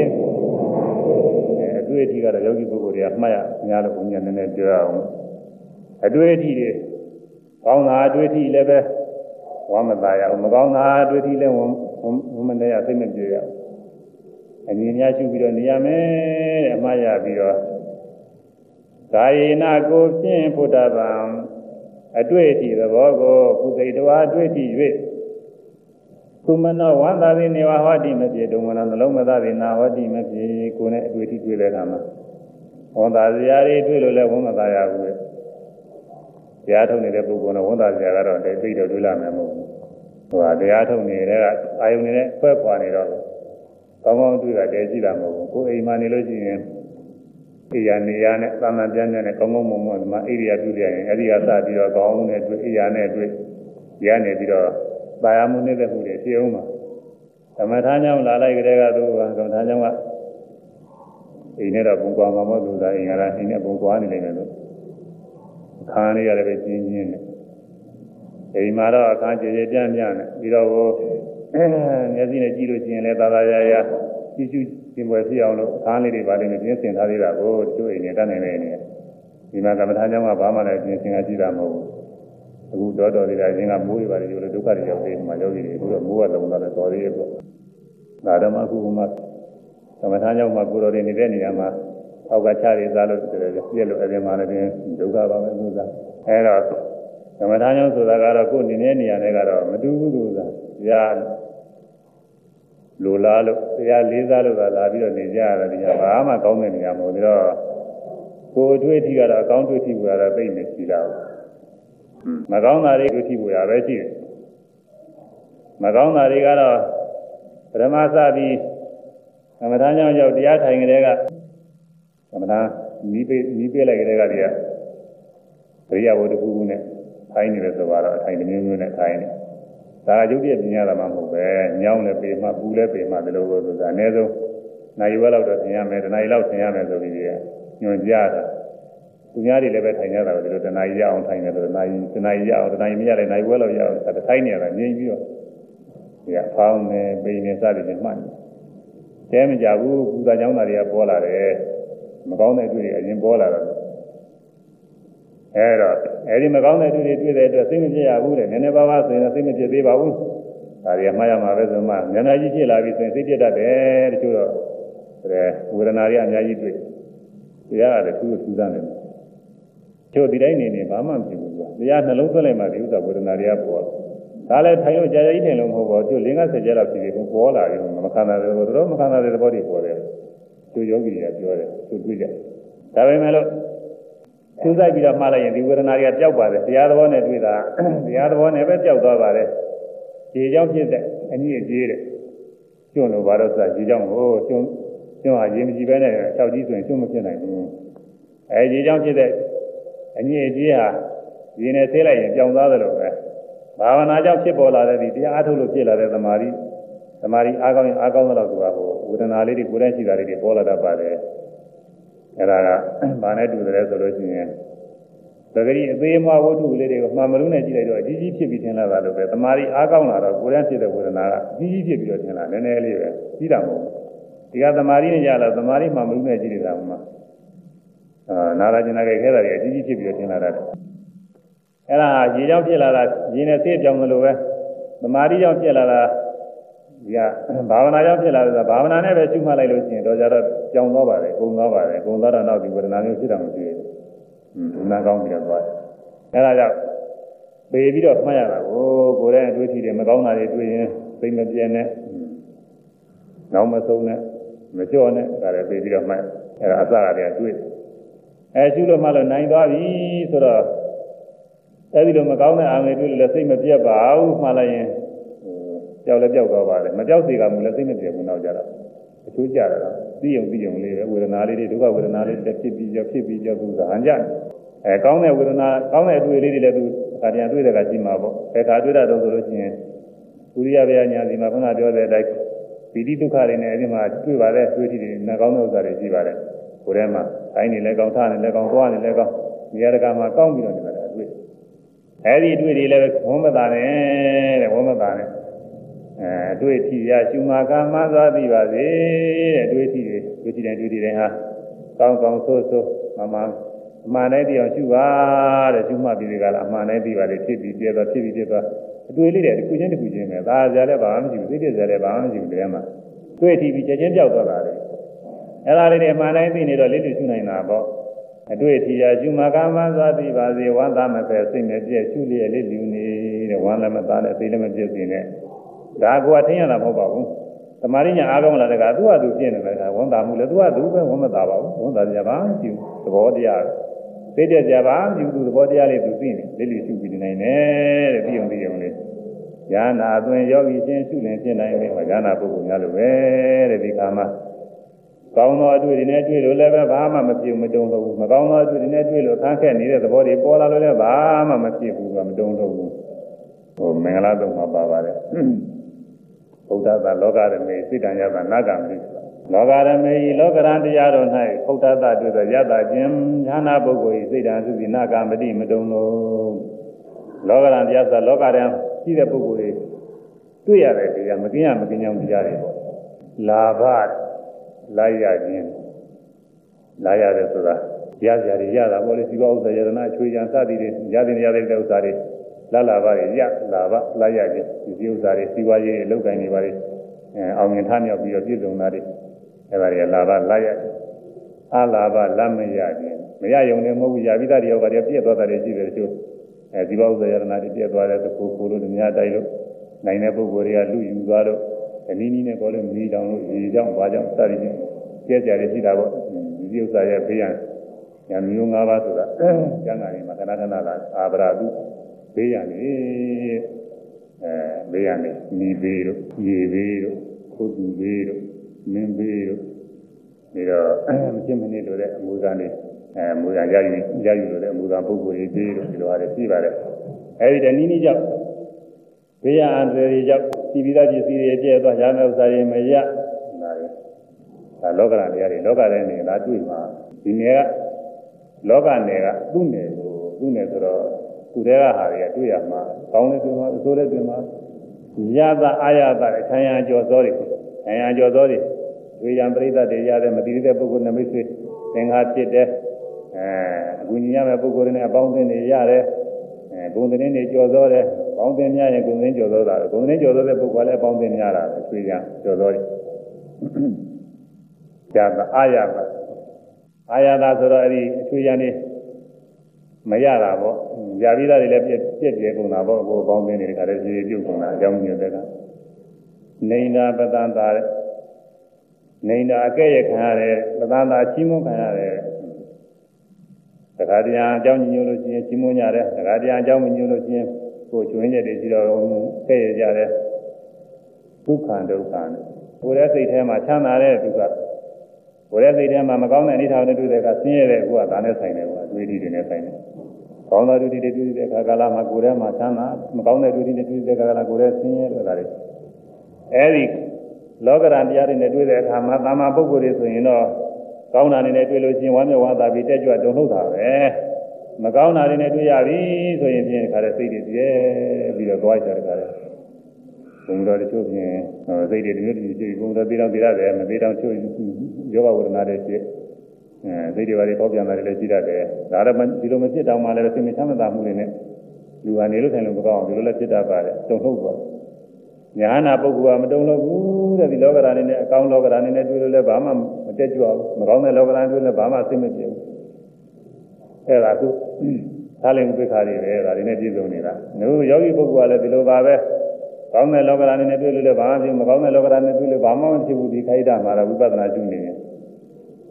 အတွေ့အထိကတော့ယောဂီပုဂ္ဂိုလ်တွေကမှတ်ရများလို့ဘုရားနည်းနည်းပြောအောင်အတွေ့အထိတွေကောင်းတာအတွေ့အထိလည်းပဲဝမ်းမသာရအောင်မကောင်းတာအတွေ့အထိလည်းဝမ်းမနေရစိတ်မပြေရအောင်အမြင်များရှုပြီးတော့နေရမယ်တဲ့အမှားရပြီးတော့ကာယေနကိုဖြင့်ဘုဒ္ဓဗံအတွေ့အထိသဘောကိုကုသိတဝါအတွေ့အထိ၍ကုမနောဝန္တာတိနေဝဟောတိမပြေတုံမနောနှလုံးမသားတိနာဟောတိမပြေကိုယ်နဲ့အတွေ့အထိတွေ့တဲ့အခါမှာဝန်တာစရာတွေတွေ့လို့လည်းဝန်မသာရဘူးလေတရားထုတ်နေတဲ့ပုဂ္ဂိုလ်နဲ့ဝန်တာစရာကတော့တိတ်တိတ်တော့တွေ့လာမယ်မဟုတ်ဘူးဟိုကတရားထုတ်နေတဲ့ကအာယုန်နဲ့ဖွဲ့ခွာနေတော့ကောင်းကောင်းတွေ့တာတည်းကြည့်တာမဟုတ်ဘူးကိုယ်အိမ်မှာနေလို့ရှိရင်အိယာနေရနဲ့သာမန်ပြန်နဲ့ကောင်းကောင်းမွန်မွန်ဒီမှာအိရိယာပြုရရင်အဲ့ဒီကစပြီးတော့ကောင်းနဲ့တွေ့အိယာနဲ့တွေ့ရနေပြီးတော့ပါရမှုနေတဲ့မှုတွေဖြစ်အောင်ပါသမထမ်းကြောင့်လာလိုက်ကြတဲ့ကသူကသမထမ်းကြောင့်ကအိမ်နဲ့တော့ပုံကွာမှာမဟုတ်ဘူးလားအိမ်ကလည်းအိမ်နဲ့ပုံကွာနေနေတယ်လို့အခန်းလေးရတယ်ပဲကျင်းချင်းနဲ့အိမ်မှာတော့အခန်းကြေကြေပြန့်ပြန့်နဲ့ပြီးတော့ကိုမျက်စိနဲ့ကြည့်လို့ရှိရင်လည်းသာသာရရကြည့်ကြည့်သင်ပွဲဖြစ်အောင်လို့အခန်းလေးတွေပါလိမ့်မယ်ပြင်ဆင်ထားသေးတာကိုတို့အိမ်နဲ့တတ်နိုင်နေနေဒီမှာသမထမ်းကြောင့်ကဘာမှလည်းပြင်ဆင်ရကြည့်တာမဟုတ်ဘူးအခုတော့တော်သေးတာချင်းကမိုးတွေပါတယ်လို့ဒုက္ခတွေရောက်နေမှာယောဂီတွေအခုတော့မိုးကလုံလာတယ်တော်သေးရဲ့ပေါ့ဒါတော့မှအခုကမှသမထကြောင့်မှကိုယ်တော်တွေနေတဲ့နေရာမှာအောက်ကချတွေစားလို့ပြည့်လို့အဲဒီမှာလည်းဒုက္ခပါပဲလို့သာအဲတော့သမထကြောင့်ဆိုတာကတော့ကိုယ်နေတဲ့နေရာနဲ့ကတော့မတူဘူးလို့သာတရားလိုလားလို့တရားလေးစားလို့သာလာပြီးတော့နေကြရတယ်ဒီကဘာမှကောင်းတဲ့နေရာမဟုတ်ဘူးတော့ကိုယ်အတွေ့အထိကတော့အကောင်းတွေ့အထိကတော့သိနေရှိတာမကောင်းတာတွေတွေ့ထိဖို့ရပဲရှိတယ်မကောင်းတာတွေကတော့ပရမသပြီးသမထကြောင့်ရောက်တရားထိုင်ကြတဲ့ကသမထနီးပေးနီးပေးလိုက်ကြတဲ့ကတည်းကပရိယဝတ္တခုခုနဲ့ထိုင်နေတယ်ဆိုတော့အထိုင်တစ်မျိုးမျိုးနဲ့ထိုင်နေဒါကယုတ်တည်းပညာသာမှမဟုတ်ပဲညောင်းလည်းပေမှပူလည်းပေမှဒီလိုလိုဆိုတာအနည်းဆုံးနိုင်ဝက်လောက်တော့သင်ရမယ်တနားရီလောက်သင်ရမယ်ဆိုပြီးညွှန်ကြားတာသူများတွေလည်းပဲထိုင်ကြတာပဲဒီလိုတနားရီရအောင်ထိုင်တယ်ဆိုတော့တနားရီတနားရီရအောင်တနားရီမရလည်းနိုင်ဝက်လောက်ရအောင်ဒါထိုင်နေရတာငြိမ်ပြီးတော့ဒီကဖောင်းနေပိန်နေစသည်ဖြင့်မှတ်တယ်တဲမကြဘူးပူဇာကြောင်းသားတွေကပေါ်လာတယ်မကောင်းတဲ့အတွေ့အရင်ပေါ်လာတော့အဲတော့အဲဒီမကောင်းတဲ့အတွေ့တွေတွေ့တဲ့အတွက်စိတ်မပြည့်ရဘူးတဲ့နည်းနည်းပါးပါးဆိုရင်စိတ်မပြည့်သေးပါဘူးဒါတွေကမှားရမှာပဲဆိုမှဉာဏ်ကြီးဖြစ်လာပြီဆိုရင်စိတ်ပြည့်တတ်တယ်တချို့တော့အဲဝေဒနာတွေအများကြီးတွေ့တရားကလည်းသူ့ကိုထူးဆန်းတယ်ကျို့ဒီတိုင်းနေနေဘာမှမဖြစ်ဘူးကွာတရားနှလုံးသွင်းလိုက်မှဒီဥစ္စာဝေဒနာတွေကပေါ်ဒါလည်းထိုင်လို့ကြာကြာကြီးထိုင်လို့မဟုတ်ပါဘူးကျို့လင်းကဆယ်ကျလောက်ဖြစ်ပြီးပေါ်လာတယ်မခံနိုင်တယ်တော့မခံနိုင်တဲ့သဘောတွေပေါ်တယ်ကျို့ယောဂီတွေကပြောတယ်သူတွေ့ကြဒါပေမဲ့လို့သူစိုက်ပြီးတော့မှားလိုက်ရင်ဒီဝေဒနာတွေကပျောက်ပါတယ်တရားသဘောနဲ့တွေ့တာတရားသဘောနဲ့ပဲပျောက်သွားပါတယ်ခြေကြောင့်ဖြစ်တဲ့အညစ်အကြေးတဲ့ကျွန်းလို့ဘာလို့ဆိုတာခြေကြောင့်ဟိုကျွန်းကျွန်းဟာရေမကြည့်ပဲနဲ့တောက်ကြီးဆိုရင်ကျွန်းမဖြစ်နိုင်ဘူးအဲခြေကြောင့်ဖြစ်တဲ့အညစ်အကြေးဟာရေနဲ့ဆေးလိုက်ရင်ပျောက်သွားတယ်လို့ပဲဘာဝနာကြောင့်ဖြစ်ပေါ်လာတဲ့ဒီတရားအထုတ်လို့ဖြစ်လာတဲ့သမာဓိသမာဓိအားကောင်းရင်အားကောင်းတော့သူကဟိုဝေဒနာလေးတွေကိုယ်တိုင်ရှိတာလေးတွေပေါ်လာတတ်ပါတယ်အဲ့ဒါကဘာနဲ့တူတယ်ဆိုလို့ရှိရင်သတိအသေးအမဝတ္ထုလေးတွေကိုမှန်မလို့နဲ့ကြည့်လိုက်တော့အကြီးကြီးဖြစ်ပြီးထင်လာတာလို့ပဲသမာဓိအားကောင်းလာတော့ကိုယ်တိုင်ဖြစ်တဲ့ဝေဒနာကအကြီးကြီးဖြစ်ပြီးတော့ထင်လာနည်းနည်းလေးပဲကြီးတာမဟုတ်ဘူးဒီကသမာဓိနဲ့ကြလာသမာဓိမှန်မလို့နဲ့ကြည့်နေတာမှအာနာရကျင်နာခဲ့ခဲတာတွေအကြီးကြီးဖြစ်ပြီးတော့ထင်လာတာအဲ့ဒါရေကြောင့်ဖြစ်လာတာရေနဲ့ဆေးပြောင်းလို့ပဲသမာဓိကြောင့်ဖြစ်လာတာဒီကဘာဝနာကြောင့်ဖြစ်လာတာဘာဝနာနဲ့ပဲရှုမှတ်လိုက်လို့ရှိရင်တော့ကြတော့ကြောင်သွားပါတယ်၊ကုန်သွားပါတယ်၊ကုန်သွားတော့နောက်ဒီဝေဒနာမျိုးဖြစ်တာမရှိဘူး။ဟွန်းနာကောင်းပြီးတော့သွားတယ်။အဲဒါကြောင့်ပေပြီးတော့မှတ်ရတာကိုကိုယ်ရဲ့အတွေ့အထိတွေမကောင်းတာတွေတွေ့ရင်သိမပြည့်နဲ့။နောက်မဆုံးနဲ့မကြော့နဲ့ဒါလည်းပေပြီးတော့မှတ်အဲဒါအစကတည်းကတွေ့အဲရှုလို့မှလို့နိုင်သွားပြီဆိုတော့အဲဒီလိုမကောင်းတဲ့အာမေတွေ့လို့လည်းစိတ်မပြတ်ပါဘူးမှလိုက်ရင်ကြောက်လည်းကြောက်သွားပါတယ်မကြောက်စေကမှလည်းစိတ်မပြတ်ဘူးနောက်ကြတော့အချိုးကြတာသိယုံသိယုံလေးပဲဝေဒနာလေးတွေဒုက္ခဝေဒနာလေးတွေဖြစ်ပြီးကြောက်ဖြစ်ပြီးကြောက်သူကဟန်ကြအဲကောင်းတဲ့ဝေဒနာကောင်းတဲ့အတွေ့အလေးတွေလည်းသူအခါတည်းတွေ့တဲ့ကရှိမှာပေါ့အဲခါတွေ့တာတော့ဆိုလို့ရှိရင်ဥရိယဗျာညာစီမှာခုနပြောတဲ့အတိုင်းပီတိဒုက္ခတွေနဲ့အဲဒီမှာတွေ့ပါတဲ့တွေ့ထိတွေနှကောင်းတဲ့ဥစ္စာတွေရှိပါတယ်ကိုယ်ထဲမှာတိုင်းနေလဲကောင်းထားနေလဲကောင်းသွားနေလဲကောင်းနေရာတကာမှာကောင်းပြီးတော့နေတာအတွေ့အဲဒီအတွေ့တွေလည်းဝမ်းမသာနဲ့တဲ့ဝမ်းမသာနဲ့အဲအတွေ့ထိရရှုမာကမှန်းသွားပြီးပါစေတဲ့အတွေ့ထိတွေတွေ့ထိတိုင်းတွေ့ထိတိုင်းဟာကောင်းကောင်းဆိုးဆိုးမမအမှန်တိုင်းပြောင်းရှုပါတဲ့ရှုမှတ်ပြီးဒီကလာအမှန်တိုင်းပြီးပါလေဖြစ်ပြီးပြည့်သွားဖြစ်ပြီးပြည့်သွားအတွေ့လေးတွေတစ်ခုချင်းတစ်ခုချင်းပဲဒါကြလည်းဘာမှမရှိဘူးသိတဲ့ကြလည်းဘာမှမရှိဘူးတကယ်မှတွေ့ထိပြီးချက်ချင်းပြောက်သွားတာလေအဲ့ဒါလေးတွေအမှန်တိုင်းသိနေတော့လေးတွေရှုနိုင်တာပေါ့အတွေ့ထိရရှုမှာကမှန်းသွားပြီးပါစေဝမ်းသာမဖယ်စိတ်နဲ့ပြည့်ရှုလျက်လေးလူနေတဲ့ဝမ်းလည်းမသားနဲ့သိလည်းမပြည့်စင်နဲ့ဒါကထင်ရတာမဟုတ်ပါဘူးသမာဓိညာအားကောင်းလာတဲ့ကသူ့ဟာသူပြည့်နေတဲ့ကဝမ်းသာမှုလည်းသူ့ဟာသူပဲဝမ်းမသာပါဘူးဝမ်းသာကြပါမရှိဘူးသဘောတရားသိတဲ့ကြပါမရှိဘူးသဘောတရားလေးသူသိနေလေးလေးရှုပြီးနေနိုင်တယ်တဲ့ပြီးအောင်ပြီးအောင်လေးဉာဏ်နာအတွင်ယောဂီချင်းရှုလင်ဖြစ်နိုင်တယ်ဟောဉာဏ်နာပုဂ္ဂိုလ်များလိုပဲတဲ့ဒီခါမှာကောင်းသောအတွေ့တွေနဲ့တွေ့လို့လည်းပဲဘာမှမဖြစ်မတုံ့လို့ဘူးမကောင်းသောအတွေ့တွေနဲ့တွေ့လို့ခန်းခက်နေတဲ့သဘောတွေပေါ်လာလို့လည်းဘာမှမဖြစ်ဘူးကမတုံ့လို့ဘူးဟိုမင်္ဂလာတုံမှာပါပါတယ်ဘုရားသာလောကရမေစိတ္တံယသနာဂံမိလောကရမေလောကရန်တရားတော်၌ဘုရားသာတွေ့သောယတခြင်းဉာဏပုဂ္ဂိုလ်၏စိတ္တံသုတိနာဂံမတိမတုံလို့လောကရန်တရားသာလောကရန်ရှိတဲ့ပုဂ္ဂိုလ်တွေတွေ့ရတယ်တရားမကင်းရမကင်းကြောင်းတရားတွေပေါ့လာဘလိုက်ရခြင်းလာရတယ်ဆိုတာရစရာတွေရတာပေါ့လေဒီကောဥစ္စာယတနာချွေချံစသည်တွေရတဲ့ရတဲ့ဥစ္စာတွေလာလာပါရလာပါလာရခြင်းဒီဥစ္စာတွေစီဝါရေးအလုပ်ကိုင်းတွေပါလေအဲအောင်မြင်ထားမြောက်ပြီးတော့ပြည့်စုံတာတွေအဲဒါတွေကလာပါလာရအလာပါလမ်းမရခြင်းမရယုံနေမဟုတ်ဘူးယာပိသတွေရောကတည်းကပြည့်သွားတာတွေရှိတယ်တချို့အဲဒီဘောဥစ္စာယတနာတွေပြည့်သွားတဲ့ကိုကိုလို့များတိုက်လို့နိုင်တဲ့ပုဂ္ဂိုလ်တွေကလူယူသွားလို့အနည်းနည်းနဲ့ပေါ်လို့မီးတောင်လို့ရေကြောင့်ဘာကြောင့်စသည်ဖြင့်ပြည့်ကြတယ်ရှိတာပေါ့ဒီဥစ္စာရဲ့ဘေးရန်ညာမျိုး၅ပါးဆိုတာကျမ်းဂန်တွေမှာခဏခဏလာအာဗရာတုဘေးရန်နေအဲဘေးရန်နေမိဘေးတို့ရေဘေးတို့ခုတ်သူဘေးတို့မင်းဘေးတို့ပြီးတော့မဖြစ်မနေလို့တဲ့အမူအရာတွေအဲမူအရာရယူရယူလို့တဲ့အမူအရာပုဂ္ဂိုလ်တွေဘေးတို့ဒီလိုဟာတွေရှိပါတယ်အဲဒီတနည်းနည်းကြောင့်ဘေးရန်အန္တရာယ်ကြောင့်ဒီပိသားပစ္စည်းတွေကျဲသွားရမယ့်ဥစ္စာတွေမရဒါတွေဒါလောကရန်တရားတွေလောကထဲနေလားတွေ့မှာဒီနယ်ကလောကနယ်ကသူ့နယ်ကိုသူ့နယ်ဆိုတော့သူတွေကဟာတွေကတွေ့ရမှာကောင်းတယ်ဆိုမှအဆိုးလည်းတွေ့မှာရတာအာရတာခြံရံကြော်စောတွေခြံရံကြော်စောတွေတွေ့ရန်ပြိဿတွေရတယ်မတည်တဲ့ပုဂ္ဂိုလ်နဲ့မိတ်ဆွေသင်္ဃာဖြစ်တယ်အဲအကူညီရမယ့်ပုဂ္ဂိုလ်တွေနဲ့အပေါင်းအသင်းတွေရတယ်အဲဂုဏ်သတင်းတွေကြော်စောတယ်ပေါင်းသင်းများရင်ဂုဏ်သတင်းကြော်စောတာဂုဏ်သတင်းကြော်စောတဲ့ပုဂ္ဂိုလ်လည်းအပေါင်းအသင်းများတာပဲတွေ့ရန်ကြော်စောတွေရတာအာရတာအာရတာဆိုတော့အဲ့ဒီအချွေရန်နေမရတာပေါ့ຢာပြီးသားတွေလည်းပြည့်ပြည့်ပြည့်ကုန်တာပေါ့ဟိုပေါင်းသင်းတွေတခါတည်းပြေပြုတ်ကုန်တာအကြောင်းညွှန်တဲ့ကနေနာပတန်တာနေနာအကဲ့ရခံရတယ်ပတန်တာချီးမွမ်းခံရတယ်တခါတည်းအကြောင်းညွှန်လို့ရှိရင်ချီးမွမ်းကြတယ်တခါတည်းအကြောင်းမညွှန်လို့ရှိရင်ကိုကျွင်းချက်တွေရှိတော့ကဲ့ရကြတယ်ဒုက္ခဒုက္ခကိုယ်ရဲ့စိတ်ထဲမှာချမ်းသာတဲ့ဒုက္ခကိုယ်ရဲ့စိတ်ထဲမှာမကောင်းတဲ့အနေထားတွေတွေ့တဲ့အခါဆင်းရဲတဲ့ကိုယ်ကဒါနဲ့ဆိုင်တယ်ကွာအတွေ့အထိတွေနဲ့ဆိုင်တယ်။ကောင်းတဲ့ဒုတိယတွေ့တဲ့အခါကာလမှာကိုယ်ထဲမှာချမ်းသာမကောင်းတဲ့ဒုတိယတွေ့တဲ့အခါကာလကိုယ်ရဲ့ဆင်းရဲတဲ့ဒါတွေအဲဒီလောကရန်တရားတွေနဲ့တွေ့တဲ့အခါမှာတာမန်ပုဂ္ဂိုလ်တွေဆိုရင်တော့ကောင်းတာတွေနဲ့တွေ့လို့ရှိရင်ဝမ်းမြောက်ဝမ်းသာပြီးတက်ကြွတုန်လှုပ်တာပဲ။မကောင်းတာတွေနဲ့တွေ့ရပြီဆိုရင်ပြင်ခါတဲ့စိတ်တွေပြဲပြီးတော့သွားကြတဲ့ခါတဲ့ဘုံတော်တချို့ဖြင့်စိတ်တွေတမျိုးတမျိုးရှိဘုံတော်သေးတော့သေးရတယ်မသေးတော့ချို့ယောဂဝေဒနာတွေဖြစ်အဲစိတ်တွေဘာတွေပေါက်ပြန်လာတယ်လည်းရှိတတ်တယ်ဒါတော့ဒီလိုမဖြစ်တော့မှလည်းစိတ်မချမ်းသာမှုတွေနဲ့လူကနေလို့ထိုင်လို့မကောင်းအောင်ဒီလိုလည်းဖြစ်တတ်ပါတယ်တုံ့ထုတ်သွားညာနာပုဂ္ဂိုလ်ကမတုံ့လို့ဘူးတဲ့ဒီလောကဓာတ်နဲ့အကောင်းလောကဓာတ်နဲ့တွေ့လို့လည်းဘာမှမတက်ကြွဘူးမကောင်းတဲ့လောကဓာတ်တွေ့လည်းဘာမှစိတ်မပြေဘူးအဲ့ဒါသူသာလင်ဝိခါတွေပဲဒါတွေနဲ့ပြည့်စုံနေတာတို့ယောဂီပုဂ္ဂိုလ်ကလည်းဒီလိုပါပဲကောင်းတဲ့လောကဓာတ်နဲ့တွေ့လို့လည်းဘာမှမဖြစ်မကောင်းတဲ့လောကဓာတ်နဲ့တွေ့လို့ဘာမှမဖြစ်ဘူးဒီခိုက်တာမှာတော့ဝိပဿနာကျူးနေတယ်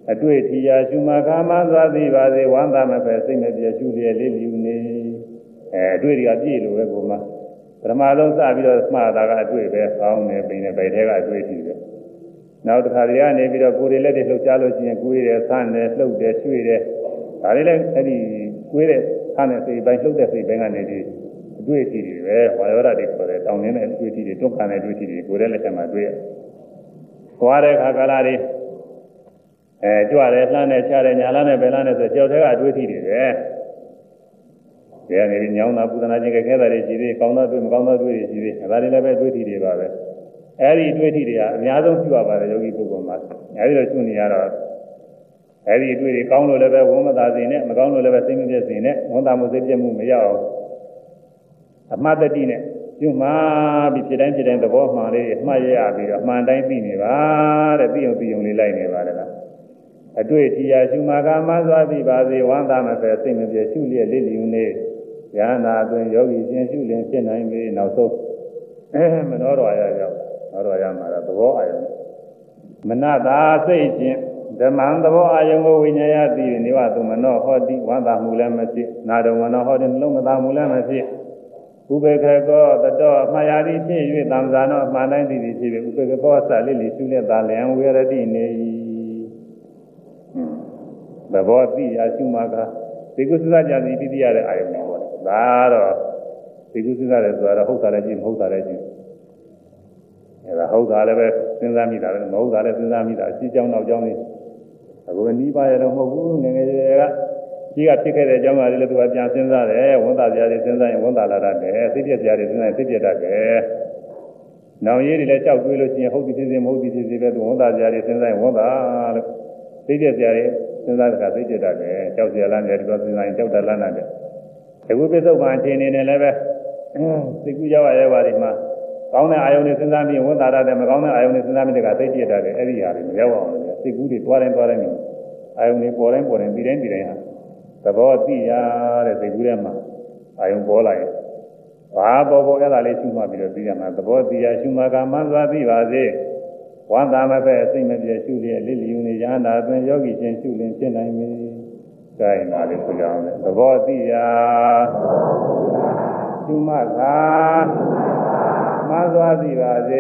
အတွေ့ထီယာရှုမှကာမသွားသိပါစေဝမ်းသာမပဲစိတ်မပြည့်ရှုလျက်လေးလူနေအဲအတွေ့တွေကပြည့်လို့ပဲကိုမှပထမဆုံးစပြီးတော့မှားတာကအတွေ့ပဲကောင်းတယ်ပိန်တယ်ဗိုက်ထဲကအတွေ့ထီတယ်နောက်တစ်ခါတည်းကနေပြီးတော့ကိုယ်တွေလက်တွေလှုပ်ရှားလို့ရှိရင်ကိုယ်ရည်ဆန်းတယ်လှုပ်တယ်ရွှေ့တယ်ဒါလေးလည်းအဲ့ဒီကိုယ်တဲ့ဆန်းတဲ့စိတ်ပိုင်းလှုပ်တဲ့စိတ်ပိုင်းကနေပြီးအတွေ့ထီတွေပဲဝါယောဓာတ်တွေခေါ်တယ်တောင်းနေတဲ့အတွေ့ထီတွေတွန်းကန်တဲ့အတွေ့ထီတွေကိုယ်တဲ့လက်ထဲမှာတွေ့ရသွားတဲ့ခါကာလတွေအဲကြွတယ်လှမ်းတယ်ချတယ်ညာလားနဲ့ဘယ်လားနဲ့ဆိုကြောက်တဲ့ကအတွေ့အထိတွေပဲ။ဒါကနေညောင်းတာပူဇနာခြင်းကခဲတာတွေရှိသေးကောင်းသောတွေ့မကောင်းသောတွေ့တွေရှိသေးဒါတွေလည်းပဲတွေ့အထိတွေပါပဲ။အဲဒီတွေ့အထိတွေကအများဆုံးပြုရပါတယ်ယောဂီပုဂ္ဂိုလ်မှာ။အဲဒီလိုရှုနေရတော့အဲဒီတွေ့တွေကောင်းလို့လည်းပဲဝမ်းမသာစေနဲ့မကောင်းလို့လည်းပဲစိတ်မပြည့်စေနဲ့ဝန်တာမှုစိတ်ပြည့်မှုမရအောင်အမှတ်တတိနဲ့ပြုမှားပြီးဖြစ်တိုင်းဖြစ်တိုင်းသဘောမှန်လေးအမှတ်ရရပြီးတော့အမှန်တိုင်းသိနေပါတဲ့သိုံသိုံလေးလိုက်နေပါလေလားအတွေ့ထီယာရှုမှာကာမသွားသိပါစေဝမ်းသာမပဲစိတ်မပြည့်ရှုလျက်လေးလျူနေဉာဏ်သာအတွင်းယောဂီရှင်ရှုလင်ဖြစ်နိုင်ပြီနောက်ဆုံးအဲမနောတော်ရရောက်နောတော်ရမှာတော့သဘောအာယုံမနတာစိတ်ချင်းဓမ္မံသဘောအာယုံကိုဝိညာယသိနေဝသုမနောဟောတိဝမ်းသာမှုလည်းမဖြစ်နာတော်မနောဟောတိနှလုံးမသာမှုလည်းမဖြစ်ဥပေက္ခကောတတော်အမှားရာသည်ဖြစ်၍သံဃာနောအမှန်တိုင်းသိသည်ဖြစ်၍ဥပေက္ခကောစလိလိရှုလက်သာလျံဝေရတိနေ၏သဘောသိရာရှုမှာကဒီကုသဇကြတိပိတိရတဲ့အာယုံတွေပေါ့လေဒါတော့ဒီကုသဇတယ်ဆိုတော့ဟုတ်တာလည်းကြည့်မဟုတ်တာလည်းကြည့်အဲဒါဟုတ်တာလည်းပဲစဉ်းစားမိတာပဲမဟုတ်တာလည်းစဉ်းစားမိတာအရှိကြောင်းနောက်ကြောင်းလေးအခုနီးပါးရတော့မဟုတ်ဘူးငယ်ငယ်ရွယ်ရွယ်ကကြီးကဖြစ်ခဲ့တဲ့အကြောင်းအရာတွေလည်းသူကပြန်စဉ်းစားတယ်ဝန်တာစရာတွေစဉ်းစားရင်ဝန်တာလာတတ်တယ်သိပြစရာတွေစဉ်းစားရင်သိပြတတ်တယ်နောင်ရည်တွေလည်းကြောက်တွေးလို့ရှိရင်ဟုတ်ပြီဖြစ်စေမဟုတ်ပြီဖြစ်စေပဲသူဝန်တာစရာတွေစဉ်းစားရင်ဝန်တာလို့သိပြစရာတွေစဉ်းစားတဲ့အခါသိပြတတ်တယ်ကြောက်စရာလားများတယ်သူစဉ်းစားရင်ကြောက်တတ်လားနဲ့အခုပြစ္ဆုတ်ပန်အခြေအနေနဲ့လည်းပဲသိကူရောက်ရပါလိမ့်မှာကောင်းတဲ့အာယုန်တွေစဉ်းစားပြီးဝန်တာရတယ်မကောင်းတဲ့အာယုန်တွေစဉ်းစားပြီးတကသိပြတတ်တယ်အဲ့ဒီဟာတွေမရောက်အောင်လေသိကူတွေတွားတိုင်းတွားတိုင်းနေအာယုန်တွေပေါ်တိုင်းပေါ်တိုင်းပြီးတိုင်းပြီးတိုင်းဟာသဘောသိရတဲ့သိကူထဲမှာအာယုံပေါ်လာရင်ဘာပေါ်ပေါ်အဲ့ဒါလေးရှုမှတ်ပြီးတော့သိရမှာသဘောသိရရှုမှတ်ကမှန်စွာသိပါစေဝမ်းသာမဲ့ပဲအစိမ့်မပြည့်ရှုလျက်လိလျူနေရဟန္တာအတွင်ယောဂီချင်းရှုလင်ဖြစ်နိုင်ပြီ။ဒါရင်ဒါလေးဆိုကြအောင်လေသဘောသိရရှုမှတ်ကမှန်စွာသိပါစေ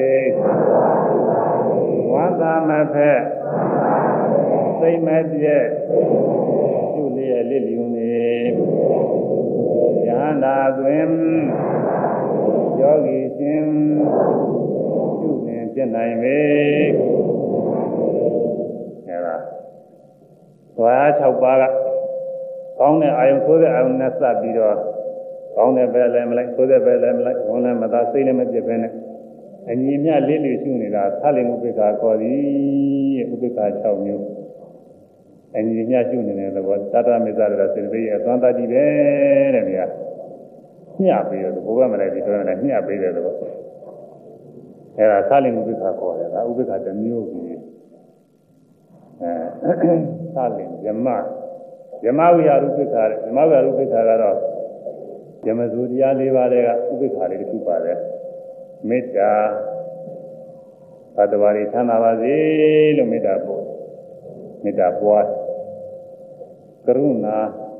ဝမ်းသာမဲ့ပဲစိတ်မပြည့်ရှုလျက်လိလျူနေယဟန္တာတွင်ယောဂီရှင်ရှုလင်ဖြစ်နိုင်ပေအဲဒါသွား၆ပါးကကောင်းတဲ့အာယုံဆိုးတဲ့အာယုံနဲ့စပ်ပြီးတော့ကောင်းတဲ့ဘက်လည်းမလိုက်ဆိုးတဲ့ဘက်လည်းမလိုက်ဘုံလည်းမသာစိတ်လည်းမပြည့်ပဲနဲ့အညီမြလေးလေးရှုနေတာသလင်ဥပိ္ပခာခေါ်သည်ဥပိ္ပခာ၆မျိုးအညီမြရှုနေတဲ့သဘောတတမေဇရစေတသိက်ရဲ့အသွမ်းတတိပဲတဲ့နေရာညှပ်ပြီးတော့ဘိုးဘက်မလိုက်ပြီးတော့လည်းညှပ်ပြီးတဲ့သဘောအဲဒါသလင်ဥပိ္ပခာခေါ်တယ်ဒါဥပိ္ပခာတစ်မျိုးကြီးအဲသလင်ယမယမဝိဟာရုပိ္ပခာတဲ့ယမဝိဟာရုပိ္ပခာကတော့ယမဇူတရား၄ပါးတွေကဥပိ္ပခာလေးတစ်ခုပါတယ်မေတ္တာသတ္တဝါတွေချမ်းသာပါစေလို့မေတ္တာပို့မေတ္တာပွားကရုဏာ